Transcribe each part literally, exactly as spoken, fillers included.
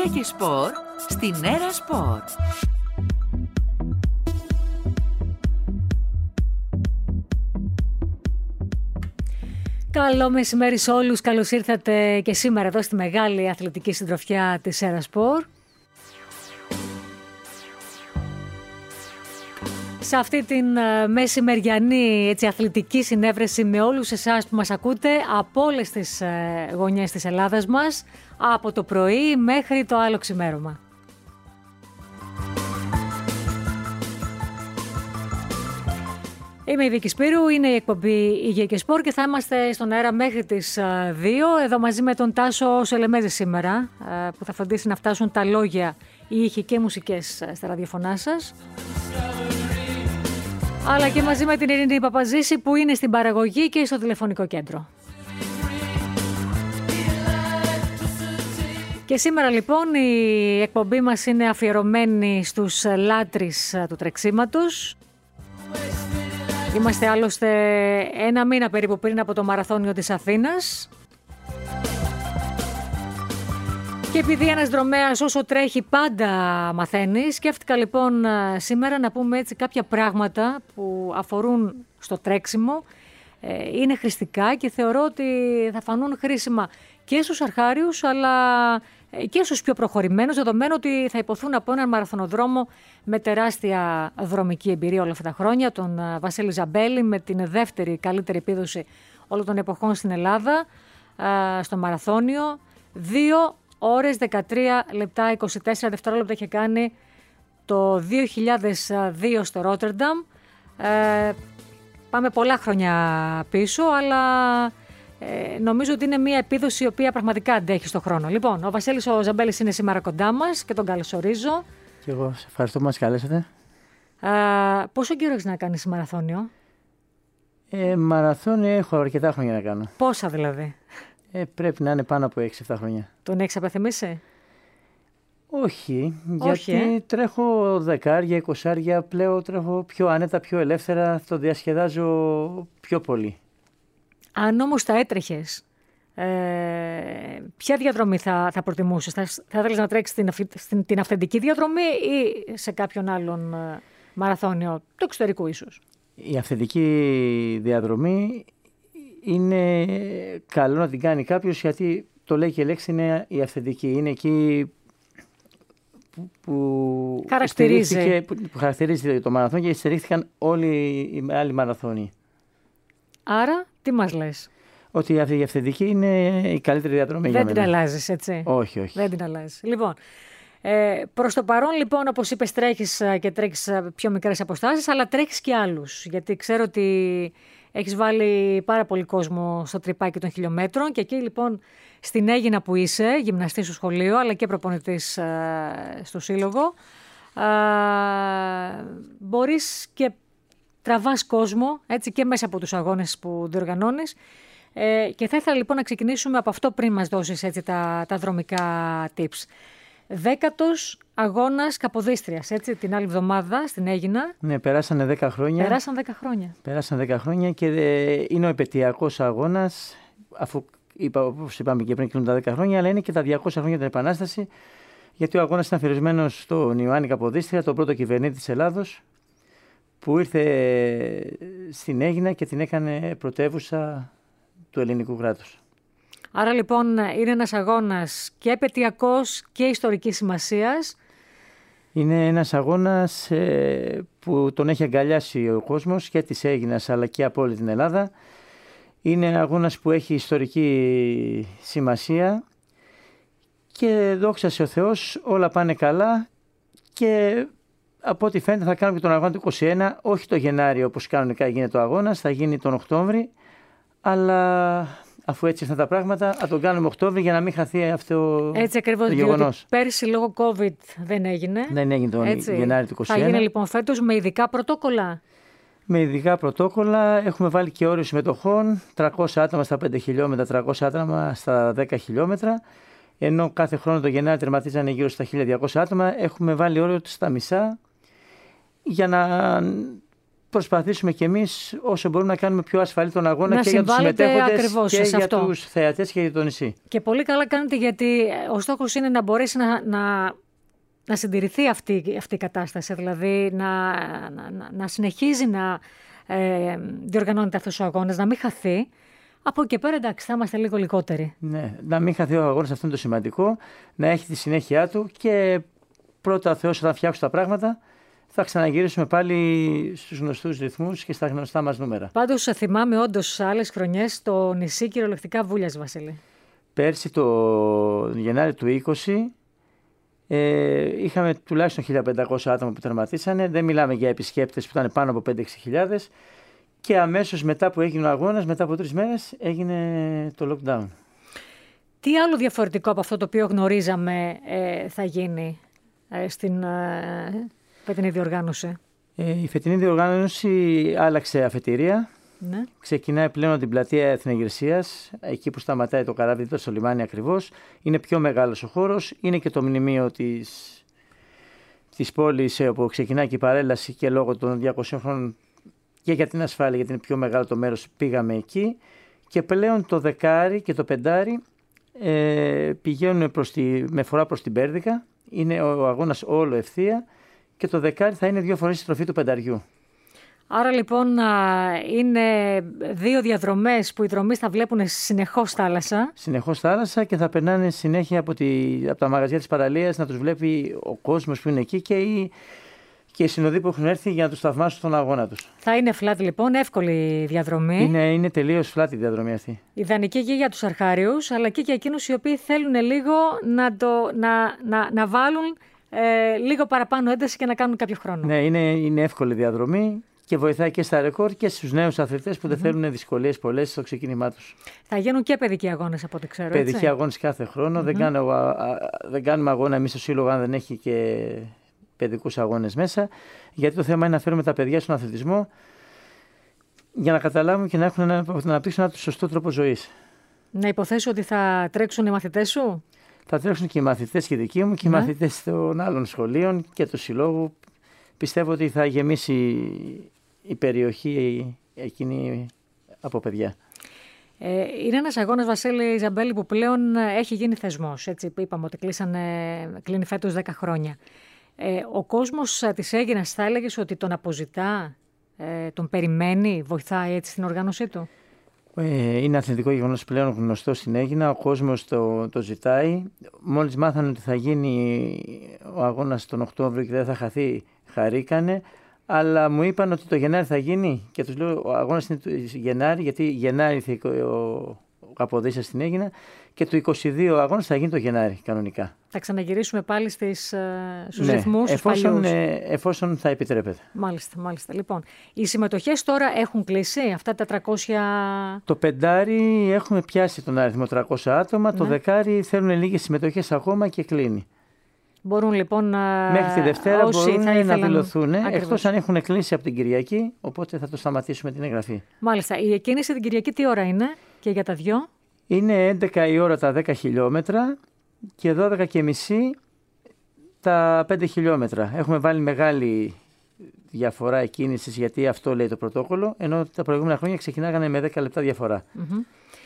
Υγεία και σπορ στην Έρα Σπορ. Καλό μεσημέρι σε όλους. Καλώς ήρθατε και σήμερα εδώ στη μεγάλη αθλητική συντροφιά της Έρα Σπορ. Σε αυτή την μεσημεριανή έτσι, αθλητική συνέβρεση με όλους εσάς που μας ακούτε από όλες τις γωνιές της Ελλάδας μας, από το πρωί μέχρι το άλλο ξημέρωμα. Είμαι η Βίκη Σπύρου, είναι η εκπομπή Υγεία και Σπορ και θα είμαστε στον αέρα μέχρι τις δύο, εδώ μαζί με τον Τάσο Σελεμέζη σήμερα, που θα φροντίσει να φτάσουν τα λόγια, οι ήχοι και οι μουσικές στα ραδιοφωνά σας. Αλλά και μαζί με την Ειρήνη Παπαζήση που είναι στην παραγωγή και στο τηλεφωνικό κέντρο. Και σήμερα λοιπόν η εκπομπή μας είναι αφιερωμένη στους λάτρεις του τρεξίματος. Είμαστε άλλωστε ένα μήνα περίπου πριν από το μαραθώνιο της Αθήνας. Και επειδή ένας δρομέας όσο τρέχει πάντα μαθαίνει, σκέφτηκα λοιπόν σήμερα να πούμε έτσι κάποια πράγματα που αφορούν στο τρέξιμο. Είναι χρηστικά και θεωρώ ότι θα φανούν χρήσιμα και στους αρχάριους αλλά και στους πιο προχωρημένους, δεδομένου ότι θα υποθούν από έναν μαραθωνοδρόμο με τεράστια δρομική εμπειρία όλα αυτά τα χρόνια, τον Βασίλη Ζαμπέλη, με την δεύτερη καλύτερη επίδοση όλων των εποχών στην Ελλάδα, στο μαραθώνιο. Δύο ώρες δεκατρία λεπτά είκοσι τέσσερα δευτερόλεπτα είχε κάνει το δύο χιλιάδες δύο στο Ρότερνταμ. Ε, πάμε πολλά χρόνια πίσω, αλλά ε, νομίζω ότι είναι μια επίδοση η οποία πραγματικά αντέχει στον χρόνο. Λοιπόν, ο Βασίλης ο Ζαμπέλης είναι σήμερα κοντά μας και τον καλωσορίζω. Και εγώ σε ευχαριστώ που μας καλέσατε. Ε, πόσο καιρό έχεις να κάνεις μαραθώνιο? Ε, μαραθώνιο έχω αρκετά χρόνια να κάνω. Πόσα δηλαδή? Ε, πρέπει να είναι πάνω από έξι εφτά χρόνια. Τον έχεις απεθυμίσει? Όχι, Όχι, γιατί ε? τρέχω δεκάρια, εικοσάρια, πλέον τρέχω πιο άνετα, πιο ελεύθερα, το διασκεδάζω πιο πολύ. Αν όμως τα έτρεχες, ε, ποια διαδρομή θα, θα προτιμούσες? Θα, θα ήθελες να τρέξεις την, στην, την αυθεντική διαδρομή ή σε κάποιον άλλον ε, μαραθώνιο, του εξωτερικού ίσως? Η αυθεντική διαδρομή είναι καλό να την κάνει κάποιος, γιατί το λέει και η λέξη, είναι η αυθεντική. Είναι εκεί που, που, χαρακτηρίζει. που, που χαρακτηρίζει το μαραθώνιο και στηρίχθηκαν όλοι οι άλλοι μαραθώνιοι. Άρα, τι μας λες? Ότι η αυθεντική είναι η καλύτερη διαδρομή. Δεν την αλλάζεις, έτσι? Όχι, όχι. Δεν την αλλάζεις. Λοιπόν, ε, προς το παρόν, λοιπόν, όπως είπες, τρέχεις και τρέχεις πιο μικρές αποστάσεις, αλλά τρέχεις και άλλους. Γιατί ξέρω ότι έχεις βάλει πάρα πολύ κόσμο στο τρυπάκι των χιλιόμετρων και εκεί λοιπόν στην Αίγινα που είσαι, γυμναστής στο σχολείο αλλά και προπονητής ε, στο σύλλογο, ε, μπορείς και τραβάς κόσμο έτσι, και μέσα από τους αγώνες που διοργανώνεις. Ε, και θα ήθελα λοιπόν να ξεκινήσουμε από αυτό πριν μας δώσεις έτσι, τα, τα δρομικά tips. Δέκατος αγώνας Καποδίστριας, έτσι, την άλλη εβδομάδα στην Αίγινα. Ναι, περάσανε δέκα χρόνια. Περάσαν δέκα χρόνια. Περάσαν δέκα χρόνια και είναι ο επετειακός αγώνας, αφού είπα, όπως είπαμε και πριν, κλείνουν τα δέκα χρόνια, αλλά είναι και τα διακόσια χρόνια την Επανάσταση, γιατί ο αγώνας ήταν αφιερωμένος στον Ιωάννη Καποδίστρια, τον πρώτο κυβερνήτη της Ελλάδος, που ήρθε στην Αίγινα και την έκανε πρωτεύουσα του ελληνικού κράτους. Άρα λοιπόν είναι ένας αγώνας και επετειακός και ιστορικής σημασίας. Είναι ένας αγώνας ε, που τον έχει αγκαλιάσει ο κόσμος και της Αίγινας αλλά και από όλη την Ελλάδα. Είναι ένα αγώνας που έχει ιστορική σημασία και δόξα σε ο Θεός όλα πάνε καλά και από ό,τι φαίνεται θα κάνουμε και τον αγώνα του είκοσι ένα, όχι το Γενάριο όπως κανονικά γίνεται ο αγώνας, θα γίνει τον Οκτώβρη, αλλά αφού έτσι ήρθαν τα πράγματα, θα τον κάνουμε Οκτώβρη για να μην χαθεί αυτό έτσι, ακριβώς, το γεγονός. Πέρσι λόγω COVID δεν έγινε. Δεν έγινε τον έτσι. Γενάρη του είκοσι ένα. Θα γίνει λοιπόν φέτος με ειδικά πρωτόκολλα. Με ειδικά πρωτόκολλα έχουμε βάλει και όριο συμμετοχών, τριακόσια άτομα στα πέντε χιλιόμετρα, τριακόσια άτομα στα δέκα χιλιόμετρα. Ενώ κάθε χρόνο το Γενάρη τερματίζανε γύρω στα χίλια διακόσια άτομα, έχουμε βάλει όριο στα μισά για να προσπαθήσουμε κι εμείς όσο μπορούμε να κάνουμε πιο ασφαλή τον αγώνα να και για τους συμμετέχοντες και για αυτό. τους θεατές και για το νησί. Και πολύ καλά κάνετε, γιατί ο στόχος είναι να μπορέσει να, να, να συντηρηθεί αυτή, αυτή η κατάσταση, δηλαδή να, να, να, να συνεχίζει να ε, διοργανώνεται αυτός ο αγώνας, να μην χαθεί. Από εκεί πέρα, εντάξει, θα είμαστε λίγο λιγότεροι. Ναι, να μην χαθεί ο αγώνας, αυτό είναι το σημαντικό, να έχει τη συνέχεια του και πρώτα ο Θεός όταν φτιάξουν τα πράγματα θα ξαναγυρίσουμε πάλι στους γνωστούς ρυθμούς και στα γνωστά μας νούμερα. Πάντως θυμάμαι όντως άλλες χρονιές το νησί κυριολεκτικά βούλιαζε, Βασίλη. Πέρσι το Γενάρη του είκοσι ε, είχαμε τουλάχιστον χίλια πεντακόσια άτομα που τερματίσανε. Δεν μιλάμε για επισκέπτες που ήταν πάνω από πέντε έξι χιλιάδες. Και αμέσως μετά που έγινε ο αγώνας, μετά από τρεις μέρες, έγινε το lockdown. Τι άλλο διαφορετικό από αυτό το οποίο γνωρίζαμε ε, θα γίνει ε, στην ε, φετινή διοργάνωση? Ε, η φετινή διοργάνωση άλλαξε αφετηρία. Ναι. Ξεκινάει πλέον από την πλατεία Εθνεγερσίας, εκεί που σταματάει το καράβι, δίπλα στο λιμάνι ακριβώς. Είναι πιο μεγάλος ο χώρος, είναι και το μνημείο της, της πόλης όπου ξεκινάει και η παρέλαση και λόγω των διακοσίων χρόνων και για την ασφάλεια, γιατί είναι πιο μεγάλο το μέρος, πήγαμε εκεί. Και πλέον το δεκάρι και το πεντάρι ε, πηγαίνουν προς τη, με φορά προς την Πέρδικα. Είναι ο αγώνας όλο ευθεία και το δεκάρι θα είναι δύο φορές η στροφή του πενταριού. Άρα λοιπόν είναι δύο διαδρομές που οι δρομείς θα βλέπουν συνεχώς θάλασσα. Συνεχώς θάλασσα και θα περνάνε συνέχεια από, τη, από τα μαγαζιά της παραλίας να τους βλέπει ο κόσμος που είναι εκεί και οι, και οι συνοδοί που έχουν έρθει για να τους θαυμάσουν τον αγώνα τους. Θα είναι flat λοιπόν, εύκολη διαδρομή. Είναι, είναι τελείως flat η διαδρομή αυτή. Ιδανική και για τους αρχάριους, αλλά και για εκείνους οι οποίοι θέλουν λίγο να, το, να, να, να βάλουν ε, λίγο παραπάνω ένταση και να κάνουν κάποιο χρόνο. Ναι, είναι, είναι εύκολη διαδρομή. Και βοηθάει και στα ρεκόρ και στους νέους αθλητές που mm-hmm. δεν θέλουν δυσκολίες πολλές στο ξεκίνημά τους. Θα γίνουν και παιδικοί αγώνες από ό,τι ξέρω. Παιδικοί έτσι? αγώνες κάθε χρόνο. Mm-hmm. Δεν, κάνω, α, α, δεν κάνουμε αγώνα εμείς στο Σύλλογο αν δεν έχει και παιδικούς αγώνες μέσα. Γιατί το θέμα είναι να φέρουμε τα παιδιά στον αθλητισμό για να καταλάβουν και να, έχουν ένα, να αναπτύξουν ένα σωστό τρόπο ζωής. Να υποθέσω ότι θα τρέξουν οι μαθητές σου. Θα τρέξουν και οι μαθητές και δικοί μου και mm-hmm. οι μαθητές των άλλων σχολείων και του Συλλόγου. Πιστεύω ότι θα γεμίσει η περιοχή εκείνη από παιδιά. Ε, είναι ένας αγώνας, Βασίλη Ζαμπέλη, που πλέον έχει γίνει θεσμός. Έτσι, είπαμε ότι κλείσανε, κλείνει φέτος δέκα χρόνια. Ε, ο κόσμος της Αίγινας θα έλεγες ότι τον αποζητά, ε, τον περιμένει, βοηθάει έτσι στην οργάνωσή του? Ε, είναι αθλητικό γεγονός πλέον γνωστό στην Αίγινα. Ο κόσμος το, το ζητάει. Μόλις μάθανε ότι θα γίνει ο αγώνας τον Οκτώβριο και δεν θα χαθεί, χαρήκανε. Αλλά μου είπαν ότι το Γενάρη θα γίνει και τους λέω ο αγώνας είναι το Γενάρη, γιατί Γενάρη ήρθε ο, ο Καποδίστρια στην Αίγινα και το είκοσι δύο ο αγώνας θα γίνει το Γενάρη κανονικά. Θα ξαναγυρίσουμε πάλι στις, στους ναι, ρυθμούς, εφόσον, ε, εφόσον θα επιτρέπεται. Μάλιστα, μάλιστα. Λοιπόν, οι συμμετοχές τώρα έχουν κλείσει αυτά τα τριακόσια... Το πεντάρι έχουμε πιάσει τον αριθμό τριακόσια άτομα, ναι. Το δεκάρι θέλουν λίγες συμμετοχές ακόμα και κλείνει. Μπορούν λοιπόν να. Μέχρι τη Δευτέρα μπορούν θα να δηλωθούν, εκτός αν έχουν κλείσει από την Κυριακή, οπότε θα το σταματήσουμε την εγγραφή. Μάλιστα. Η εκκίνηση την Κυριακή τι ώρα είναι και για τα δυο? Είναι έντεκα η ώρα τα δέκα χιλιόμετρα και δώδεκα και μισή τα πέντε χιλιόμετρα. Έχουμε βάλει μεγάλη διαφορά εκκίνησης γιατί αυτό λέει το πρωτόκολλο, ενώ τα προηγούμενα χρόνια ξεκινάγανε με δέκα λεπτά διαφορά. Mm-hmm.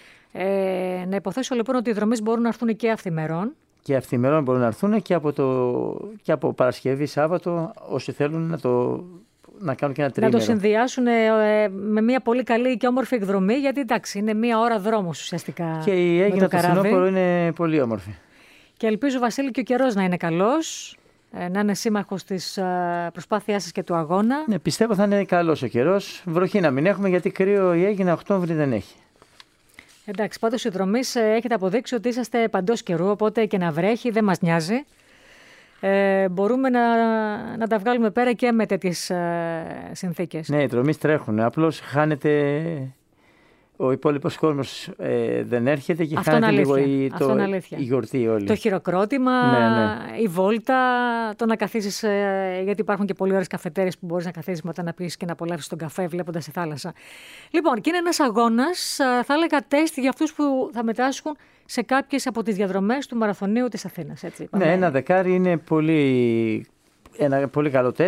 Ε, να υποθέσω λοιπόν ότι οι δρομείς μπορούν να έρθουν και αυθημερών. Και αυθημερών μπορούν να έρθουν και από, το, και από Παρασκευή, Σάββατο, όσοι θέλουν να, το, να κάνουν και ένα τρίμηνο. Να το συνδυάσουν ε, με μια πολύ καλή και όμορφη εκδρομή, γιατί εντάξει, είναι μια ώρα δρόμος ουσιαστικά. Και η Αίγινα το φθινόπωρο είναι πολύ όμορφη. Και ελπίζω, Βασίλη, και ο καιρός να είναι καλός, ε, να είναι σύμμαχος της ε, προσπάθειάς σας και του αγώνα. Ναι, πιστεύω θα είναι καλός ο καιρός. Βροχή να μην έχουμε, γιατί κρύο η Αίγινα Οκτώβρη δεν έχει. Εντάξει, πάντως οι δρομείς έχετε αποδείξει ότι είσαστε παντός καιρού, οπότε και να βρέχει δεν μας νοιάζει. Ε, μπορούμε να, να τα βγάλουμε πέρα και με τέτοιες ε, συνθήκες. Ναι, οι δρομείς τρέχουν. Απλώς χάνεται, ο υπόλοιπος κόσμος ε, δεν έρχεται και αυτόν χάνεται αλήθεια. λίγο η, το, η γιορτή όλη. Το χειροκρότημα, ναι, ναι. η βόλτα, το να καθίσεις, ε, γιατί υπάρχουν και πολύ ωραίες καφετέρειες που μπορείς να καθίσεις μετά να πεις και να απολαύσεις τον καφέ βλέποντας τη θάλασσα. Λοιπόν, και είναι ένας αγώνας, θα έλεγα τεστ για αυτούς που θα μετάσχουν σε κάποιες από τις διαδρομές του Μαραθωνίου της Αθήνας. Έτσι, ναι, ένα δεκάρι είναι πολύ, ένα πολύ καλό τεστ.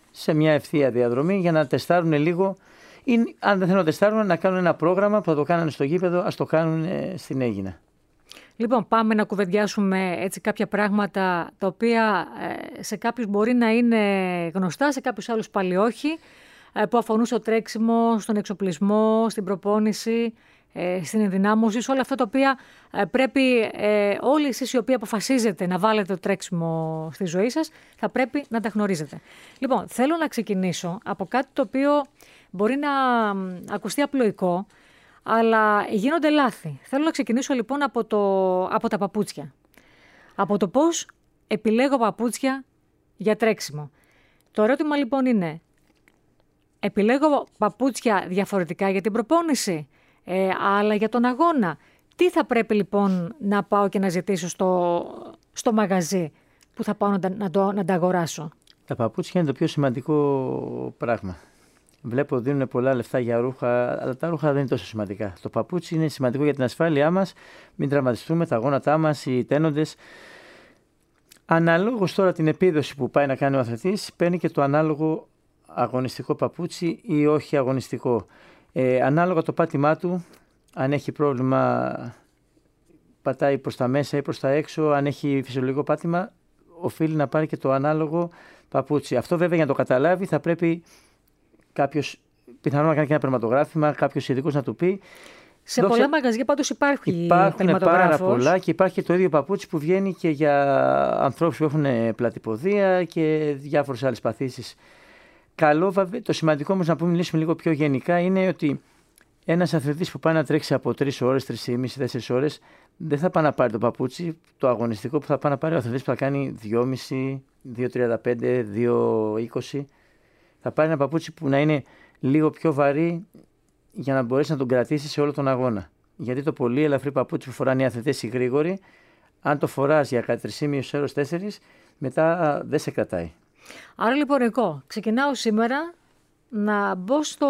σε μια ευθεία διαδρομή για να τεστάρουν λίγο. Ή, αν δεν θέλουν να τεστάρουν, να κάνουν ένα πρόγραμμα που θα το κάνουν στο γήπεδο, ας το κάνουν στην Αίγινα. Λοιπόν, πάμε να κουβεντιάσουμε έτσι κάποια πράγματα τα οποία σε κάποιους μπορεί να είναι γνωστά, σε κάποιους άλλους πάλι όχι, που αφορούν στο τρέξιμο, στον εξοπλισμό, στην προπόνηση, στην ενδυνάμωση, σε όλα αυτά τα οποία πρέπει όλοι εσείς οι οποίοι αποφασίζετε να βάλετε το τρέξιμο στη ζωή σας, θα πρέπει να τα γνωρίζετε. Λοιπόν, θέλω να ξεκινήσω από κάτι το οποίο μπορεί να ακουστεί απλοϊκό, αλλά γίνονται λάθη. Θέλω να ξεκινήσω λοιπόν από, το, από τα παπούτσια. Από το πώς επιλέγω παπούτσια για τρέξιμο. Το ερώτημα λοιπόν είναι, επιλέγω παπούτσια διαφορετικά για την προπόνηση, ε, αλλά για τον αγώνα. Τι θα πρέπει λοιπόν να πάω και να ζητήσω στο, στο μαγαζί που θα πάω να, να, το, να τα αγοράσω? Τα παπούτσια είναι το πιο σημαντικό πράγμα. Βλέπω δίνουν πολλά λεφτά για ρούχα, αλλά τα ρούχα δεν είναι τόσο σημαντικά. Το παπούτσι είναι σημαντικό για την ασφάλειά μας, μην τραυματιστούμε, τα γόνατά μας, οι τένοντες. Αναλόγως τώρα την επίδοση που πάει να κάνει ο αθλητής, παίρνει και το ανάλογο αγωνιστικό παπούτσι ή όχι αγωνιστικό. Ε, ανάλογα το πάτημά του, αν έχει πρόβλημα, πατάει προς τα μέσα ή προς τα έξω, αν έχει φυσιολογικό πάτημα, οφείλει να πάρει και το ανάλογο παπούτσι. Αυτό βέβαια για να το καταλάβει θα πρέπει κάποιος, πιθανόν να κάνει και ένα περματογράφημα, κάποιος ειδικός να του πει. Σε Δόξα... πολλά μαγαζιά πάντως υπάρχει υπάρχουν πάρα πολλά και υπάρχει και το ίδιο παπούτσι που βγαίνει και για ανθρώπους που έχουν πλατυποδία και διάφορες άλλες παθήσεις. Καλό, το σημαντικό όμως να πούμε, μιλήσουμε λίγο πιο γενικά, είναι ότι ένας αθλητής που πάει να τρέξει από τρεις ώρες, τρεις και μισή, τέσσερις ώρες, δεν θα πάει να πάρει το παπούτσι, το αγωνιστικό που θα πάει να πάρει ο αθλητής που θα κάνει δυόμισι, δύο τριάντα πέντε, δύο είκοσι. Θα πάρει ένα παπούτσι που να είναι λίγο πιο βαρύ για να μπορέσει να τον κρατήσει σε όλο τον αγώνα. Γιατί το πολύ ελαφρύ παπούτσι που φοράνε οι αθλητές οι γρήγοροι, αν το φοράς για κάτι τρεις και μισή ώρες, τέσσερις, μετά δεν σε κρατάει. Άρα λοιπόν εγώ ξεκινάω σήμερα να μπω στο,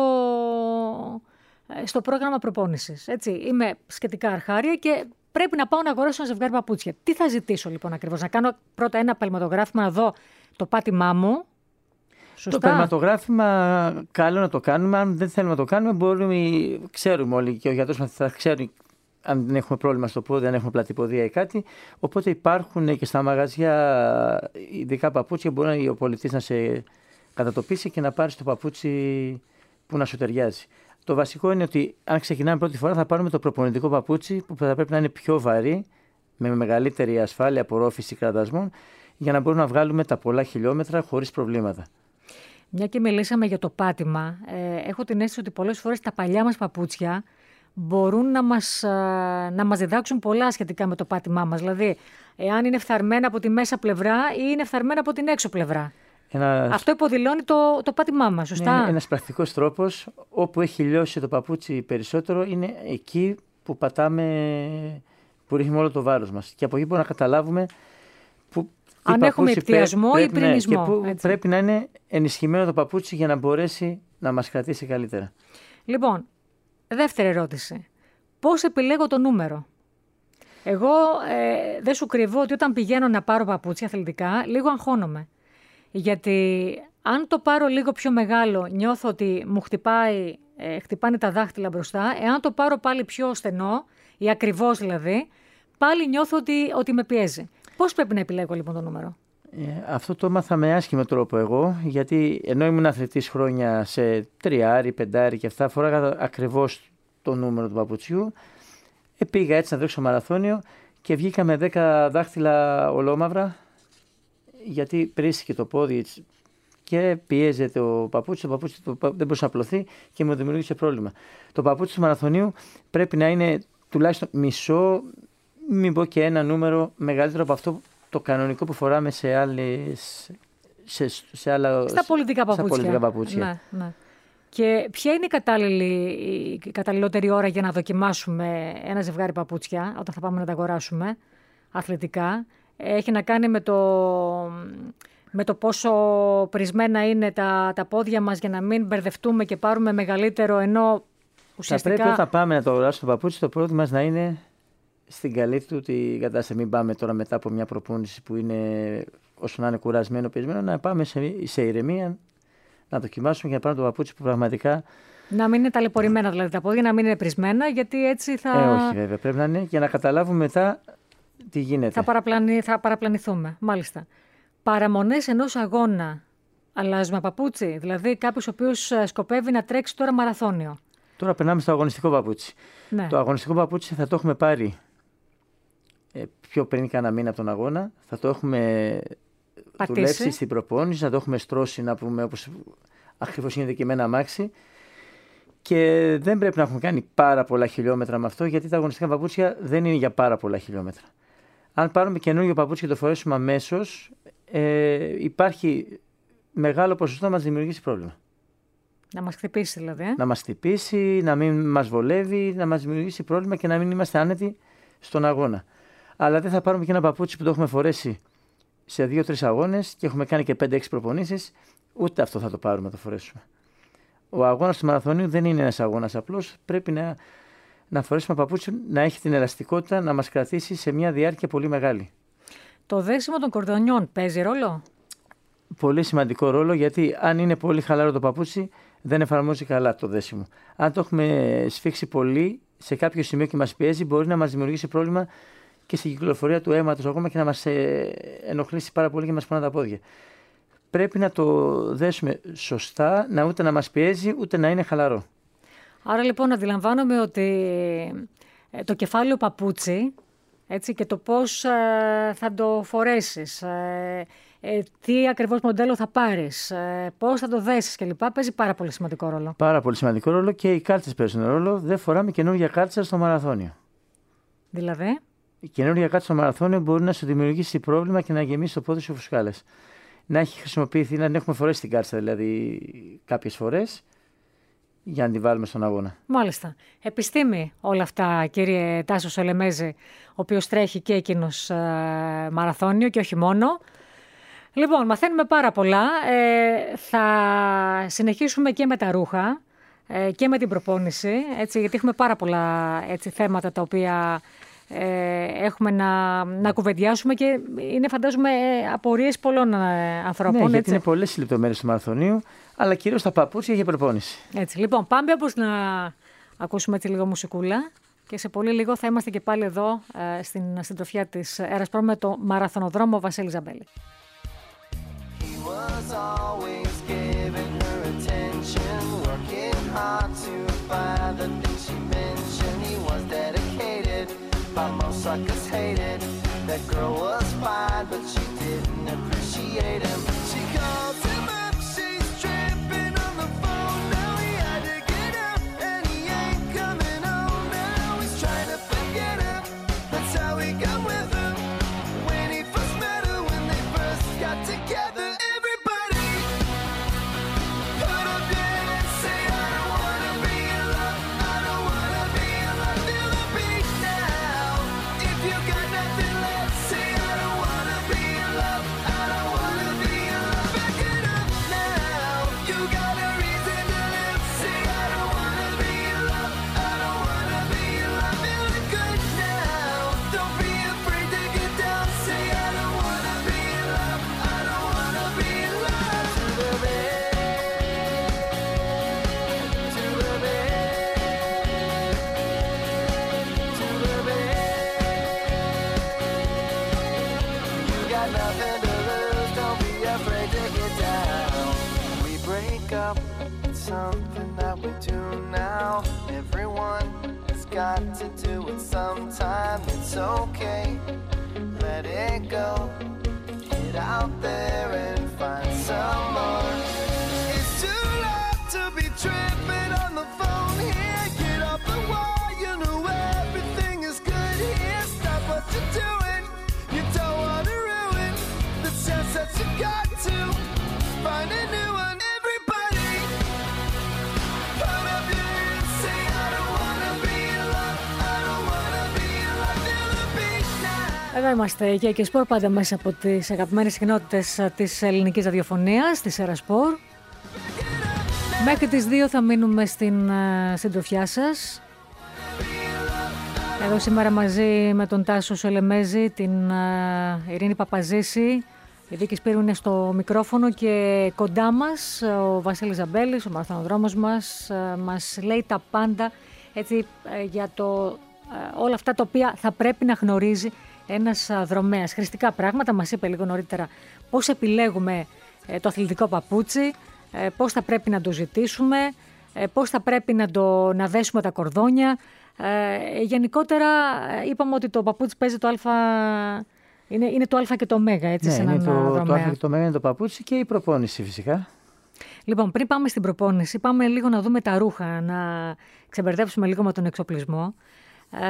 στο πρόγραμμα προπόνησης. Έτσι. Είμαι σχετικά αρχάρια και πρέπει να πάω να αγοράσω ένα ζευγάρι παπούτσια. Τι θα ζητήσω λοιπόν ακριβώς? Να κάνω πρώτα ένα παλματογράφημα, να δω το πάτημά μου. Σωστά. Το περματογράφημα καλό να το κάνουμε. Αν δεν θέλουμε να το κάνουμε, μπορούμε, ξέρουμε όλοι και ο γιατρός μας θα ξέρει αν δεν έχουμε πρόβλημα στο πόδι, αν έχουμε πλατυποδία ή κάτι. Οπότε υπάρχουν και στα μαγαζιά ειδικά παπούτσια, μπορεί ο πολιτής να σε κατατοπίσει και να πάρει το παπούτσι που να σου ταιριάζει. Το βασικό είναι ότι αν ξεκινάμε πρώτη φορά θα πάρουμε το προπονητικό παπούτσι που θα πρέπει να είναι πιο βαρύ, με μεγαλύτερη ασφάλεια, απορρόφηση κραδασμών, για να μπορούμε να βγάλουμε τα πολλά χιλιόμετρα χωρίς προβλήματα. Μια και μιλήσαμε για το πάτημα, ε, έχω την αίσθηση ότι πολλές φορές τα παλιά μας παπούτσια μπορούν να μας, να μας διδάξουν πολλά σχετικά με το πάτημά μας. Δηλαδή, εάν είναι φθαρμένα από τη μέσα πλευρά ή είναι φθαρμένα από την έξω πλευρά. Ένα... Αυτό υποδηλώνει το, το πάτημά μας, σωστά. Ναι, ένας πρακτικός τρόπος, όπου έχει λιώσει το παπούτσι περισσότερο, είναι εκεί που πατάμε, που ρίχνουμε όλο το βάρος μας. Και από εκεί μπορούμε να καταλάβουμε που, αν έχουμε υπτιασμό ή πρινισμό. Ναι, και που πρέπει να είναι ενισχυμένο το παπούτσι για να μπορέσει να μας κρατήσει καλύτερα. Λοιπόν, δεύτερη ερώτηση. Πώς επιλέγω το νούμερο? Εγώ ε, δεν σου κρυβώ ότι όταν πηγαίνω να πάρω παπούτσια αθλητικά, λίγο αγχώνομαι. Γιατί αν το πάρω λίγο πιο μεγάλο, νιώθω ότι μου χτυπάει, ε, χτυπάνε τα δάχτυλα μπροστά. Εάν το πάρω πάλι πιο στενό, ή ακριβώς δηλαδή, πάλι νιώθω ότι, ότι με πιέζει. Πώς πρέπει να επιλέγω λοιπόν το νούμερο? Ε, αυτό το έμαθα με άσχημο τρόπο εγώ, γιατί ενώ ήμουν αθλητής χρόνια σε τριάρι, πεντάρι και αυτά, φοράγα ακριβώς το νούμερο του παπουτσιού. Ε, πήγα έτσι να τρέξω μαραθώνιο και βγήκα με δέκα δάχτυλα ολόμαυρα, γιατί πρίστηκε το πόδι και πίεζε το παπούτσι, το παπούτσι το, δεν μπορούσε να απλωθεί και μου δημιούργησε πρόβλημα. Το παπούτσι του μαραθωνίου πρέπει να είναι τουλάχιστον μισό, μην πω και ένα νούμερο μεγαλύτερο από αυτό το κανονικό που φοράμε σε άλλες, σε, σε άλλα, στα πολιτικά παπούτσια. Στα πολιτικά παπούτσια. Ναι, ναι. Και ποια είναι η, κατάλληλη, η καταλληλότερη ώρα για να δοκιμάσουμε ένα ζευγάρι παπούτσια όταν θα πάμε να τα αγοράσουμε αθλητικά? Έχει να κάνει με το, με το πόσο πρισμένα είναι τα, τα πόδια μας για να μην μπερδευτούμε και πάρουμε μεγαλύτερο, ενώ ουσιαστικά... Θα πρέπει όταν πάμε να το αγοράσουμε το παπούτσι, το πρώτο μας να είναι στην καλή του την κατάσταση. Μην πάμε τώρα μετά από μια προπόνηση που είναι όσο να είναι κουρασμένο, πεσμένο, να πάμε σε, σε ηρεμία να δοκιμάσουμε και να πάρουμε το παπούτσι που πραγματικά. Να μην είναι ταλαιπωρημένα δηλαδή τα πόδια, να μην είναι πρισμένα, γιατί έτσι θα. Ε, όχι, βέβαια. Πρέπει να είναι για να καταλάβουμε μετά τι γίνεται. Θα, παραπλανη... θα παραπλανηθούμε. Μάλιστα. Παραμονές ενός αγώνα. Αλλάζουμε παπούτσι. Δηλαδή, κάποιος ο οποίος σκοπεύει να τρέξει τώρα μαραθώνιο. Τώρα περνάμε στο αγωνιστικό παπούτσι. Ναι. Το αγωνιστικό παπούτσι θα το έχουμε πάρει ε, πιο πριν κάνα μήνα από τον αγώνα. Θα το έχουμε Πατήσει. δουλέψει στην προπόνηση, να το έχουμε στρώσει, να πούμε όπως ακριβώς γίνεται και με ένα αμάξι. Και δεν πρέπει να έχουμε κάνει πάρα πολλά χιλιόμετρα με αυτό, γιατί τα αγωνιστικά παπούτσια δεν είναι για πάρα πολλά χιλιόμετρα. Αν πάρουμε καινούργιο παπούτσι και το φορέσουμε αμέσως, ε, υπάρχει μεγάλο ποσοστό να μας δημιουργήσει πρόβλημα. Να μας χτυπήσει δηλαδή. Ε? Να μας χτυπήσει, να μην μας βολεύει, να μας δημιουργήσει πρόβλημα και να μην είμαστε άνετοι στον αγώνα. Αλλά δεν θα πάρουμε και ένα παπούτσι που το έχουμε φορέσει σε δύο-τρεις αγώνες και έχουμε κάνει και πέντε-έξι προπονήσεις, ούτε αυτό θα το πάρουμε να το φορέσουμε. Ο αγώνας του μαραθωνίου δεν είναι ένας αγώνας απλός. Πρέπει να, να φορέσουμε παπούτσι να έχει την ελαστικότητα να μας κρατήσει σε μια διάρκεια πολύ μεγάλη. Το δέσιμο των κορδονιών παίζει ρόλο? Πολύ σημαντικό ρόλο, γιατί αν είναι πολύ χαλαρό το παπούτσι, δεν εφαρμόζει καλά το δέσιμο. Αν το έχουμε σφίξει πολύ σε κάποιο σημείο και μας πιέζει, μπορεί να μας δημιουργήσει πρόβλημα και στην κυκλοφορία του αίματος ακόμα και να μας ενοχλήσει πάρα πολύ και να μας πονά τα πόδια. Πρέπει να το δέσουμε σωστά, να ούτε να μας πιέζει, ούτε να είναι χαλαρό. Άρα λοιπόν αντιλαμβάνομαι ότι το κεφάλαιο παπούτσι, έτσι, και το πώς ε, θα το φορέσεις, ε, ε, τι ακριβώς μοντέλο θα πάρεις, ε, πώς θα το δέσεις κλπ. Παίζει πάρα πολύ σημαντικό ρόλο. Πάρα πολύ σημαντικό ρόλο και οι κάλτσες παίζουν ρόλο. Δεν φοράμε καινούργια κάλτσα στο μαραθώνιο. Δηλαδή? Η καινούργια κάλτσα στο μαραθώνιο μπορεί να σου δημιουργήσει πρόβλημα και να γεμίσει το πόδι σου φουσκάλες. Να έχει χρησιμοποιηθεί, να την έχουμε φορέσει την κάλτσα δηλαδή κάποιες φορές για να την βάλουμε στον αγώνα. Μάλιστα. Επιστήμη όλα αυτά, κύριε Τάσο Σολεμέζη, ο οποίος τρέχει και εκείνος ε, μαραθώνιο και όχι μόνο. Λοιπόν, μαθαίνουμε πάρα πολλά. Ε, θα συνεχίσουμε και με τα ρούχα ε, και με την προπόνηση, έτσι, γιατί έχουμε πάρα πολλά έτσι, θέματα τα οποία ε, έχουμε να, να κουβεντιάσουμε και είναι, φαντάζομαι, απορίες πολλών ε, ανθρώπων. Ναι, γιατί έτσι. είναι πολλές οι λεπτομέρειες του μαραθωνίου, αλλά κυρίως τα παπούτσια για προπόνηση. Έτσι, λοιπόν, πάμε όπως να ακούσουμε έτσι λίγο μουσικούλα και σε πολύ λίγο θα είμαστε και πάλι εδώ ε, στην συντροφιά της Ερασπρό με το μαραθωνοδρόμο Βασίλη Ζαμπέλη. Was always giving her attention, working hard to find the things she mentioned. He was dedicated, but most suckers hated. That girl was fine, but she didn't appreciate him. She calls him up, she's tripping on the phone. Now he had to get up, and he ain't coming home. Now he's trying to forget her, that's how he got with her. When he first met her, when they first got together. Something that we do now. Everyone has got to do it sometime. It's okay, let it go. Get out there and find some more. It's too loud to be tripping on the phone here. Get off the wall, you know everything is good here. Stop what you're doing, you don't want to ruin the chance that you got to find a new one. Εδώ είμαστε και και Σπορ, πάντα μέσα από τις αγαπημένες συχνότητες της ελληνικής ραδιοφωνίας, της Ερασπορ. Μέχρι τις δύο θα μείνουμε στην συντροφιά σας. Εδώ σήμερα μαζί με τον Τάσο Σολεμέζη, την Ειρήνη Παπαζήση, Η Βίκη Σπύρου είναι στο μικρόφωνο και κοντά μας ο Βασίλης Ζαμπέλης, ο μαραθωνοδρόμος μας, μας λέει τα πάντα έτσι, για το, όλα αυτά τα οποία θα πρέπει να γνωρίζει ένας δρομέας. Χρηστικά πράγματα, μας είπε λίγο νωρίτερα πώς επιλέγουμε το αθλητικό παπούτσι, πώς θα πρέπει να το ζητήσουμε, πώς θα πρέπει να, το, να δέσουμε τα κορδόνια. Ε, γενικότερα είπαμε ότι το παπούτσι παίζει το α, είναι, είναι το α και το ω, έτσι, ναι, σε έναν είναι το, δρομέα. το α και το ω είναι το παπούτσι και η προπόνηση φυσικά. Λοιπόν, πριν πάμε στην προπόνηση, πάμε λίγο να δούμε τα ρούχα, να ξεμπερδέψουμε λίγο με τον εξοπλισμό. Ε,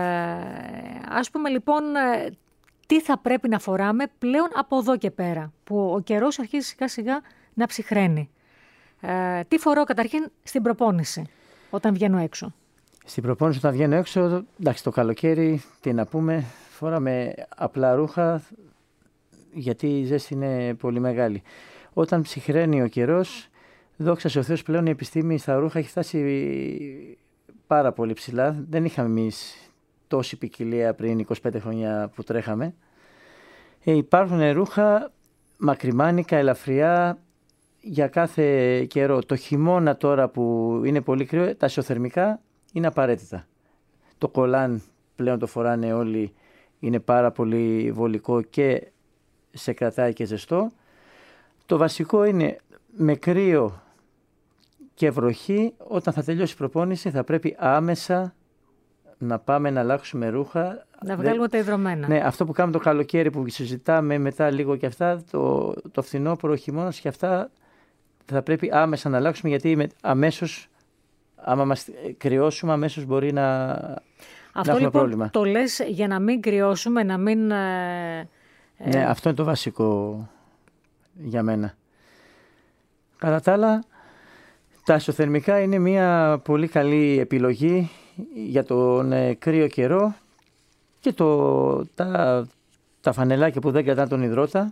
ας πούμε λοιπόν, τι θα πρέπει να φοράμε πλέον από εδώ και πέρα, που ο καιρός αρχίζει σιγά σιγά να ψυχραίνει. Ε, τι φορώ καταρχήν στην προπόνηση, όταν βγαίνω έξω. Στην προπόνηση όταν βγαίνω έξω, εντάξει, το καλοκαίρι, τι να πούμε, φοράμε απλά ρούχα, γιατί η ζέστη είναι πολύ μεγάλη. Όταν ψυχραίνει ο καιρός, δόξα σε ο Θεός, πλέον η επιστήμη στα ρούχα έχει φτάσει πάρα πολύ ψηλά. Δεν είχαμε εμείς τόση ποικιλία πριν είκοσι πέντε χρόνια που τρέχαμε. Ε, υπάρχουν ρούχα μακριμάνικα, ελαφριά, για κάθε καιρό. Το χειμώνα τώρα που είναι πολύ κρύο, τα ισοθερμικά είναι απαραίτητα. Το κολάν πλέον το φοράνε όλοι, είναι πάρα πολύ βολικό και σε κρατάει και ζεστό. Το βασικό είναι με κρύο και βροχή, όταν θα τελειώσει η προπόνηση θα πρέπει άμεσα να πάμε να αλλάξουμε ρούχα. Να βγάλουμε τα ιδρωμένα. Ναι, αυτό που κάνουμε το καλοκαίρι που συζητάμε μετά λίγο και αυτά, το, το φθινόπωρο, ο χειμώνας και αυτά θα πρέπει άμεσα να αλλάξουμε, γιατί αμέσως, άμα μας κρυώσουμε, αμέσως μπορεί να, αυτό να έχουμε λοιπόν πρόβλημα. Το λες για να μην κρυώσουμε, να μην... Ε, ναι, ε... αυτό είναι το βασικό για μένα. Κατά τα άλλα, τα ισοθερμικά είναι μια πολύ καλή επιλογή για τον ε, κρύο καιρό και το, τα, τα φανελάκια που δεν κρατάνε τον υδρότα.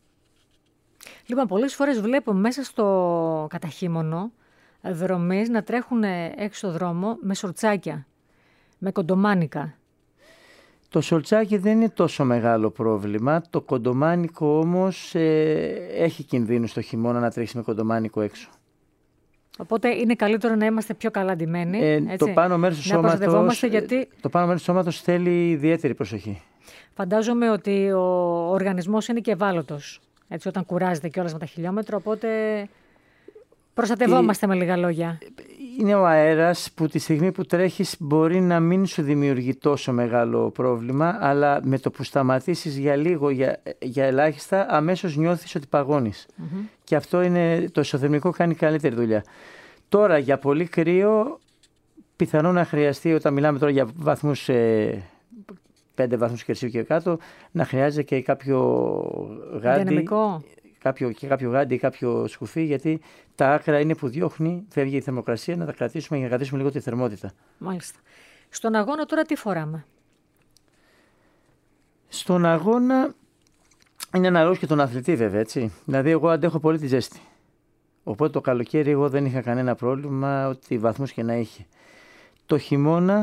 Λοιπόν, πολλές φορές βλέπω μέσα στο καταχείμωνο δρομείς να τρέχουν έξω στο δρόμο με σορτσάκια, με κοντομάνικα. Το σορτσάκι δεν είναι τόσο μεγάλο πρόβλημα. Το κοντομάνικο όμως ε, έχει κινδύνου στο χειμώνα να τρέξει με κοντομάνικο έξω. Οπότε είναι καλύτερο να είμαστε πιο καλά ντυμένοι. Ε, έτσι, το πάνω μέρος του σώματος, γιατί... το πάνω μέρος του σώματος θέλει ιδιαίτερη προσοχή. Φαντάζομαι ότι ο οργανισμός είναι και ευάλωτος. Έτσι, όταν κουράζεται κιόλας με τα χιλιόμετρα, οπότε προστατευόμαστε η... με λίγα λόγια. Είναι ο αέρας που τη στιγμή που τρέχεις μπορεί να μην σου δημιουργεί τόσο μεγάλο πρόβλημα, αλλά με το που σταματήσεις για λίγο, για, για ελάχιστα, αμέσως νιώθεις ότι παγώνεις. Mm-hmm. Και αυτό είναι, το ισοθερμικό κάνει καλύτερη δουλειά. Τώρα για πολύ κρύο, πιθανό να χρειαστεί, όταν μιλάμε τώρα για βαθμούς... Ε, πέντε βαθμούς Κελσίου και κάτω, να χρειάζεται και κάποιο γάντι, κάποιο, και κάποιο γάντι ή κάποιο σκουφί, γιατί τα άκρα είναι που διώχνει, φεύγει η θερμοκρασία, να τα κρατήσουμε για να κρατήσουμε λίγο τη θερμότητα. Μάλιστα. Στον αγώνα τώρα τι φοράμε? Στον αγώνα είναι αναλόγως και τον αθλητή βέβαια, έτσι. Δηλαδή εγώ αντέχω πολύ τη ζέστη. Οπότε το καλοκαίρι εγώ δεν είχα κανένα πρόβλημα, ότι βαθμούς και να είχε. Το χειμώνα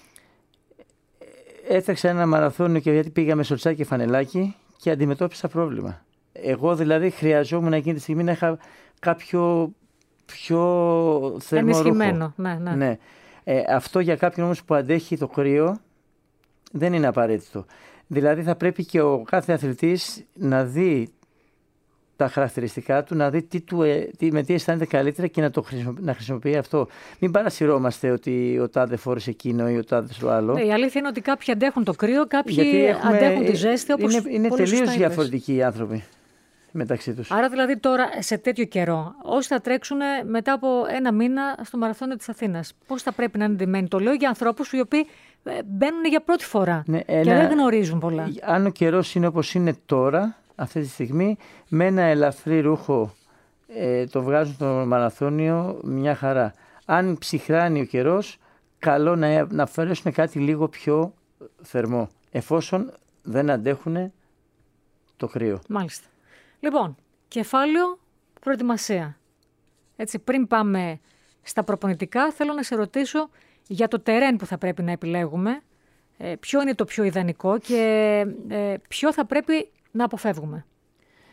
έτρεξα ένα μαραθώνιο και γιατί πήγα με σορτσάκι και φανελάκι και αντιμετώπισα πρόβλημα. Εγώ δηλαδή χρειαζόμουν εκείνη τη στιγμή να είχα κάποιο πιο θερμό ενισχυμένο, ρούχο. Ναι, ναι. ναι. Ε, αυτό για κάποιον όμως που αντέχει το κρύο δεν είναι απαραίτητο. Δηλαδή θα πρέπει και ο κάθε αθλητής να δει τα χαρακτηριστικά του, να δει τι του, τι, με τι αισθάνεται καλύτερα και να, το χρησιμοποιεί, να χρησιμοποιεί αυτό. Μην παρασυρώμαστε ότι ο τάδε φόρησε εκείνο ή ο τάδε το άλλο. Ναι, η αλήθεια είναι ότι κάποιοι αντέχουν το κρύο, κάποιοι έχουμε, αντέχουν τη ζέστη. Όπως είναι είναι τελείως διαφορετικοί οι άνθρωποι μεταξύ τους. Άρα δηλαδή τώρα σε τέτοιο καιρό, όσοι θα τρέξουν μετά από ένα μήνα στο μαραθώνιο της Αθήνας, πώς θα πρέπει να είναι ντυμένοι? Το λέω για ανθρώπους οι οποίοι μπαίνουν για πρώτη φορά ναι, ένα, και δεν γνωρίζουν πολλά. Αν ο καιρός είναι όπως είναι τώρα, αυτή τη στιγμή, με ένα ελαφρύ ρούχο ε, το βγάζουν στο μαραθώνιο μια χαρά. Αν ψυχράνει ο καιρός, καλό να, να φορέσουν κάτι λίγο πιο θερμό, εφόσον δεν αντέχουν το κρύο. Μάλιστα. Λοιπόν, κεφάλαιο προετοιμασία. Έτσι, πριν πάμε στα προπονητικά, θέλω να σε ρωτήσω για το τερέν που θα πρέπει να επιλέγουμε, ε, ποιο είναι το πιο ιδανικό και ε, ποιο θα πρέπει να αποφεύγουμε.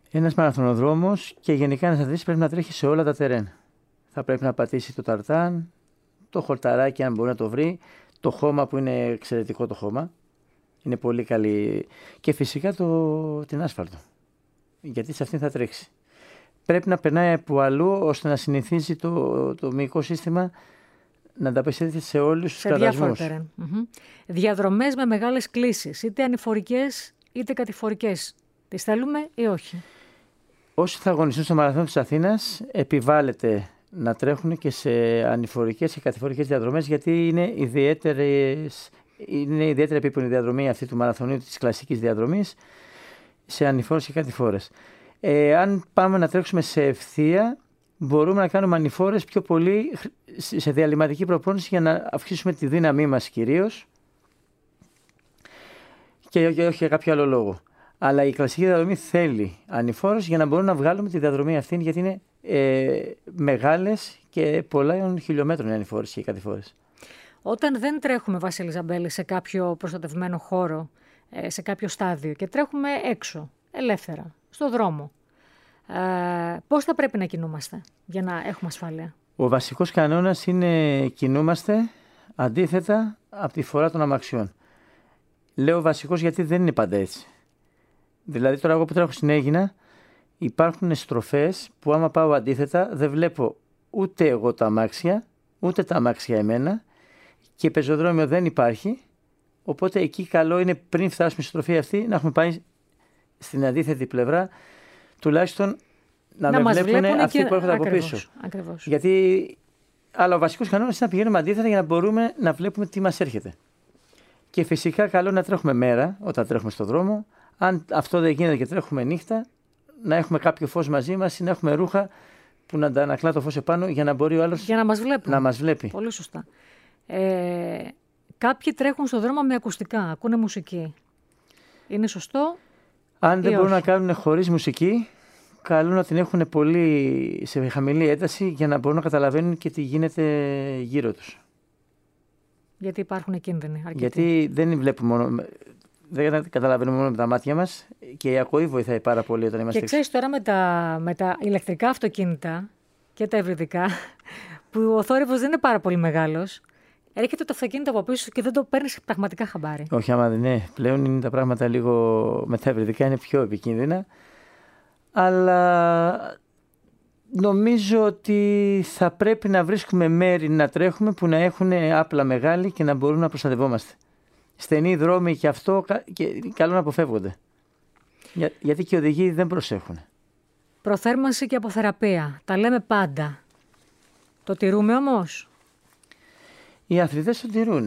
Ένας μαραθωνοδρόμος και γενικά ένας αθλητής πρέπει να τρέχει σε όλα τα τερέν. Θα πρέπει να πατήσει το ταρτάν, το χορταράκι αν μπορεί να το βρει, το χώμα που είναι εξαιρετικό το χώμα. Είναι πολύ καλή. Και φυσικά το, την άσφαλτο. Γιατί σε αυτήν θα τρέξει. Πρέπει να περνάει από αλλού ώστε να συνηθίζει το, το μυϊκό σύστημα να ανταπεξέλθει σε όλους τους κατασμούς. Mm-hmm. Διαδρομές με μεγάλες κλίσεις, είτε ανηφορικές είτε κατηφορικές. Τις θέλουμε ή όχι? Όσοι θα αγωνιστούν στο μαραθώνιο της Αθήνας, επιβάλλεται να τρέχουν και σε ανηφορικές και κατηφορικές διαδρομές, γιατί είναι ιδιαίτερες, είναι ιδιαίτερα επίπονη διαδρομή αυτή του μαραθωνίου της κλασικής διαδρομής σε ανηφόρες και κατηφόρες. Ε, αν πάμε να τρέξουμε σε ευθεία, μπορούμε να κάνουμε ανηφόρες πιο πολύ σε διαλυματική προπόνηση για να αυξήσουμε τη δύναμή μας κυρίως και όχι για κάποιο άλλο λόγο. Αλλά η κλασική διαδρομή θέλει ανηφόρες για να μπορούμε να βγάλουμε τη διαδρομή αυτή, γιατί είναι ε, μεγάλες και πολλά χιλιόμετρων οι ανηφόρες και οι κατηφόρες. Όταν δεν τρέχουμε, Βασίλη Ζαμπέλη, σε κάποιο προστατευμένο χώρο, σε κάποιο στάδιο και τρέχουμε έξω, ελεύθερα, στο δρόμο, ε, πώς θα πρέπει να κινούμαστε για να έχουμε ασφάλεια? Ο βασικός κανόνας είναι κινούμαστε αντίθετα από τη φορά των αμαξιών. Λέω βασικός γιατί δεν είναι πάντα έτσι. Δηλαδή τώρα εγώ που τρέχω στην Αίγινα υπάρχουν στροφές που άμα πάω αντίθετα δεν βλέπω ούτε εγώ τα αμάξια, ούτε τα αμάξια εμένα και πεζοδρόμιο δεν υπάρχει. Οπότε εκεί καλό είναι πριν φτάσουμε στη στροφή αυτή να έχουμε πάει στην αντίθετη πλευρά, τουλάχιστον να, να με βλέπουν αυτοί που έρχονται από πίσω. Ακριβώς. Γιατί αλλά ο βασικός κανόνας είναι να πηγαίνουμε αντίθετα για να μπορούμε να βλέπουμε τι μας έρχεται. Και φυσικά καλό να τρέχουμε μέρα όταν τρέχουμε στον δρόμο. Αν αυτό δεν γίνεται και τρέχουμε νύχτα, να έχουμε κάποιο φως μαζί μας ή να έχουμε ρούχα που να αντανακλά το φως επάνω για να μπορεί ο άλλος για να μας, να μας βλέπει. Πολύ σωστά. Ε, κάποιοι τρέχουν στον δρόμο με ακουστικά, ακούνε μουσική. Είναι σωστό? Αν δεν ή μπορούν όχι? να κάνουν χωρίς μουσική, καλό να την έχουν πολύ σε χαμηλή ένταση για να μπορούν να καταλαβαίνουν και τι γίνεται γύρω τους. Γιατί υπάρχουν κίνδυνοι αρκετοί. Γιατί δεν βλέπουμε μόνο, δεν καταλαβαίνουμε μόνο με τα μάτια μας και η ακοή βοηθάει πάρα πολύ όταν είμαστε. Και ξέρεις τώρα με τα, με τα ηλεκτρικά αυτοκίνητα και τα ευρυδικά, που ο θόρυβος δεν είναι πάρα πολύ μεγάλος, έρχεται το αυτοκίνητο από πίσω και δεν το παίρνεις πραγματικά χαμπάρι. Όχι, άμα δεν είναι. Πλέον είναι τα πράγματα λίγο με τα ευρυδικά είναι πιο επικίνδυνα. Αλλά νομίζω ότι θα πρέπει να βρίσκουμε μέρη να τρέχουμε που να έχουν άπλα μεγάλη και να μπορούν να προστατευόμαστε. Στενοί δρόμοι και αυτό και καλό να αποφεύγονται. Για, γιατί και οι οδηγοί δεν προσέχουν. Προθέρμανση και αποθεραπεία. Τα λέμε πάντα. Το τηρούμε όμως? Οι αθλητές το τηρούν.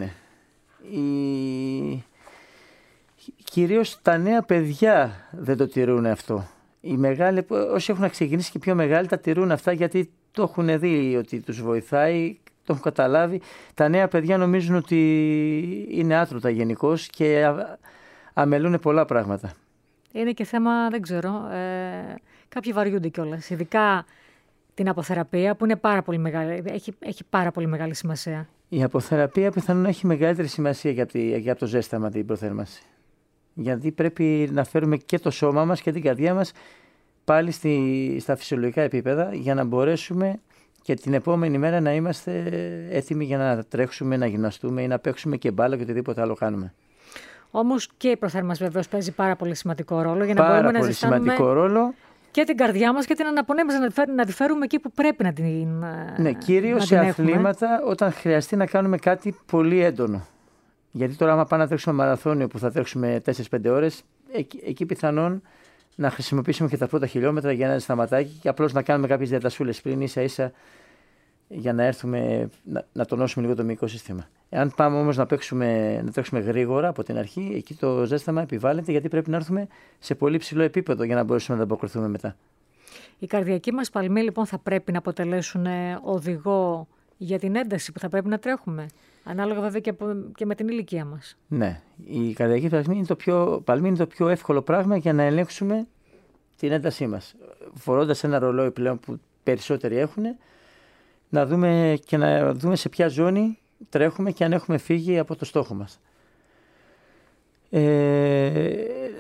Οι... Κυρίως τα νέα παιδιά δεν το τηρούν αυτό. Οι μεγάλοι, όσοι έχουν ξεκινήσει και πιο μεγάλοι, τα τηρούν αυτά γιατί το έχουν δει ότι τους βοηθάει, το έχουν καταλάβει. Τα νέα παιδιά νομίζουν ότι είναι άτρωτα γενικώς και α, αμελούν πολλά πράγματα. Είναι και θέμα, δεν ξέρω, ε, κάποιοι βαριούνται κιόλας. Ειδικά την αποθεραπεία που είναι πάρα πολύ μεγάλη, έχει, έχει πάρα πολύ μεγάλη σημασία. Η αποθεραπεία πιθανόν έχει μεγαλύτερη σημασία για, τη, για το ζέσταμα την προθέρμανση. Γιατί πρέπει να φέρουμε και το σώμα μας και την καρδιά μας πάλι στη, στα φυσιολογικά επίπεδα για να μπορέσουμε και την επόμενη μέρα να είμαστε έτοιμοι για να τρέξουμε, να γυμναστούμε ή να παίξουμε και μπάλα και οτιδήποτε άλλο κάνουμε. Όμως και η προθέρμανση βεβαίως παίζει πάρα πολύ σημαντικό ρόλο για να πάρα μπορούμε πολύ να ζεστάνουμε σημαντικό ρόλο. Και την καρδιά μας και την αναπονέμηση να τη φέρουμε εκεί που πρέπει να την Ναι, κυρίως σε αθλήματα όταν χρειαστεί να κάνουμε κάτι πολύ έντονο. Γιατί τώρα άμα πάμε να τρέξουμε μαραθώνιο που θα τρέξουμε τέσσερις πέντε ώρες, εκεί, εκεί πιθανόν να χρησιμοποιήσουμε και τα πρώτα χιλιόμετρα για ένα σταματάκι και απλώς να κάνουμε κάποιες διατασούλες πριν ίσα ίσα για να έρθουμε να, να τονώσουμε λίγο το μυϊκό σύστημα. Εάν πάμε όμως να, παίξουμε, να τρέξουμε γρήγορα από την αρχή, εκεί το ζέσταμα επιβάλλεται γιατί πρέπει να έρθουμε σε πολύ ψηλό επίπεδο για να μπορέσουμε να ανταποκριθούμε μετά. Οι καρδιακοί μας παλμοί λοιπόν θα πρέπει να αποτελέσουν οδηγό για την ένταση που θα πρέπει να τρέχουμε. Ανάλογα βέβαια και, και με την ηλικία μας. Ναι, η καρδιακή παλμή είναι, το πιο, παλμή είναι το πιο εύκολο πράγμα για να ελέγξουμε την έντασή μας. Φορώντας ένα ρολόι πλέον που περισσότεροι έχουν, να δούμε και να δούμε σε ποια ζώνη τρέχουμε και αν έχουμε φύγει από το στόχο μας. Ε,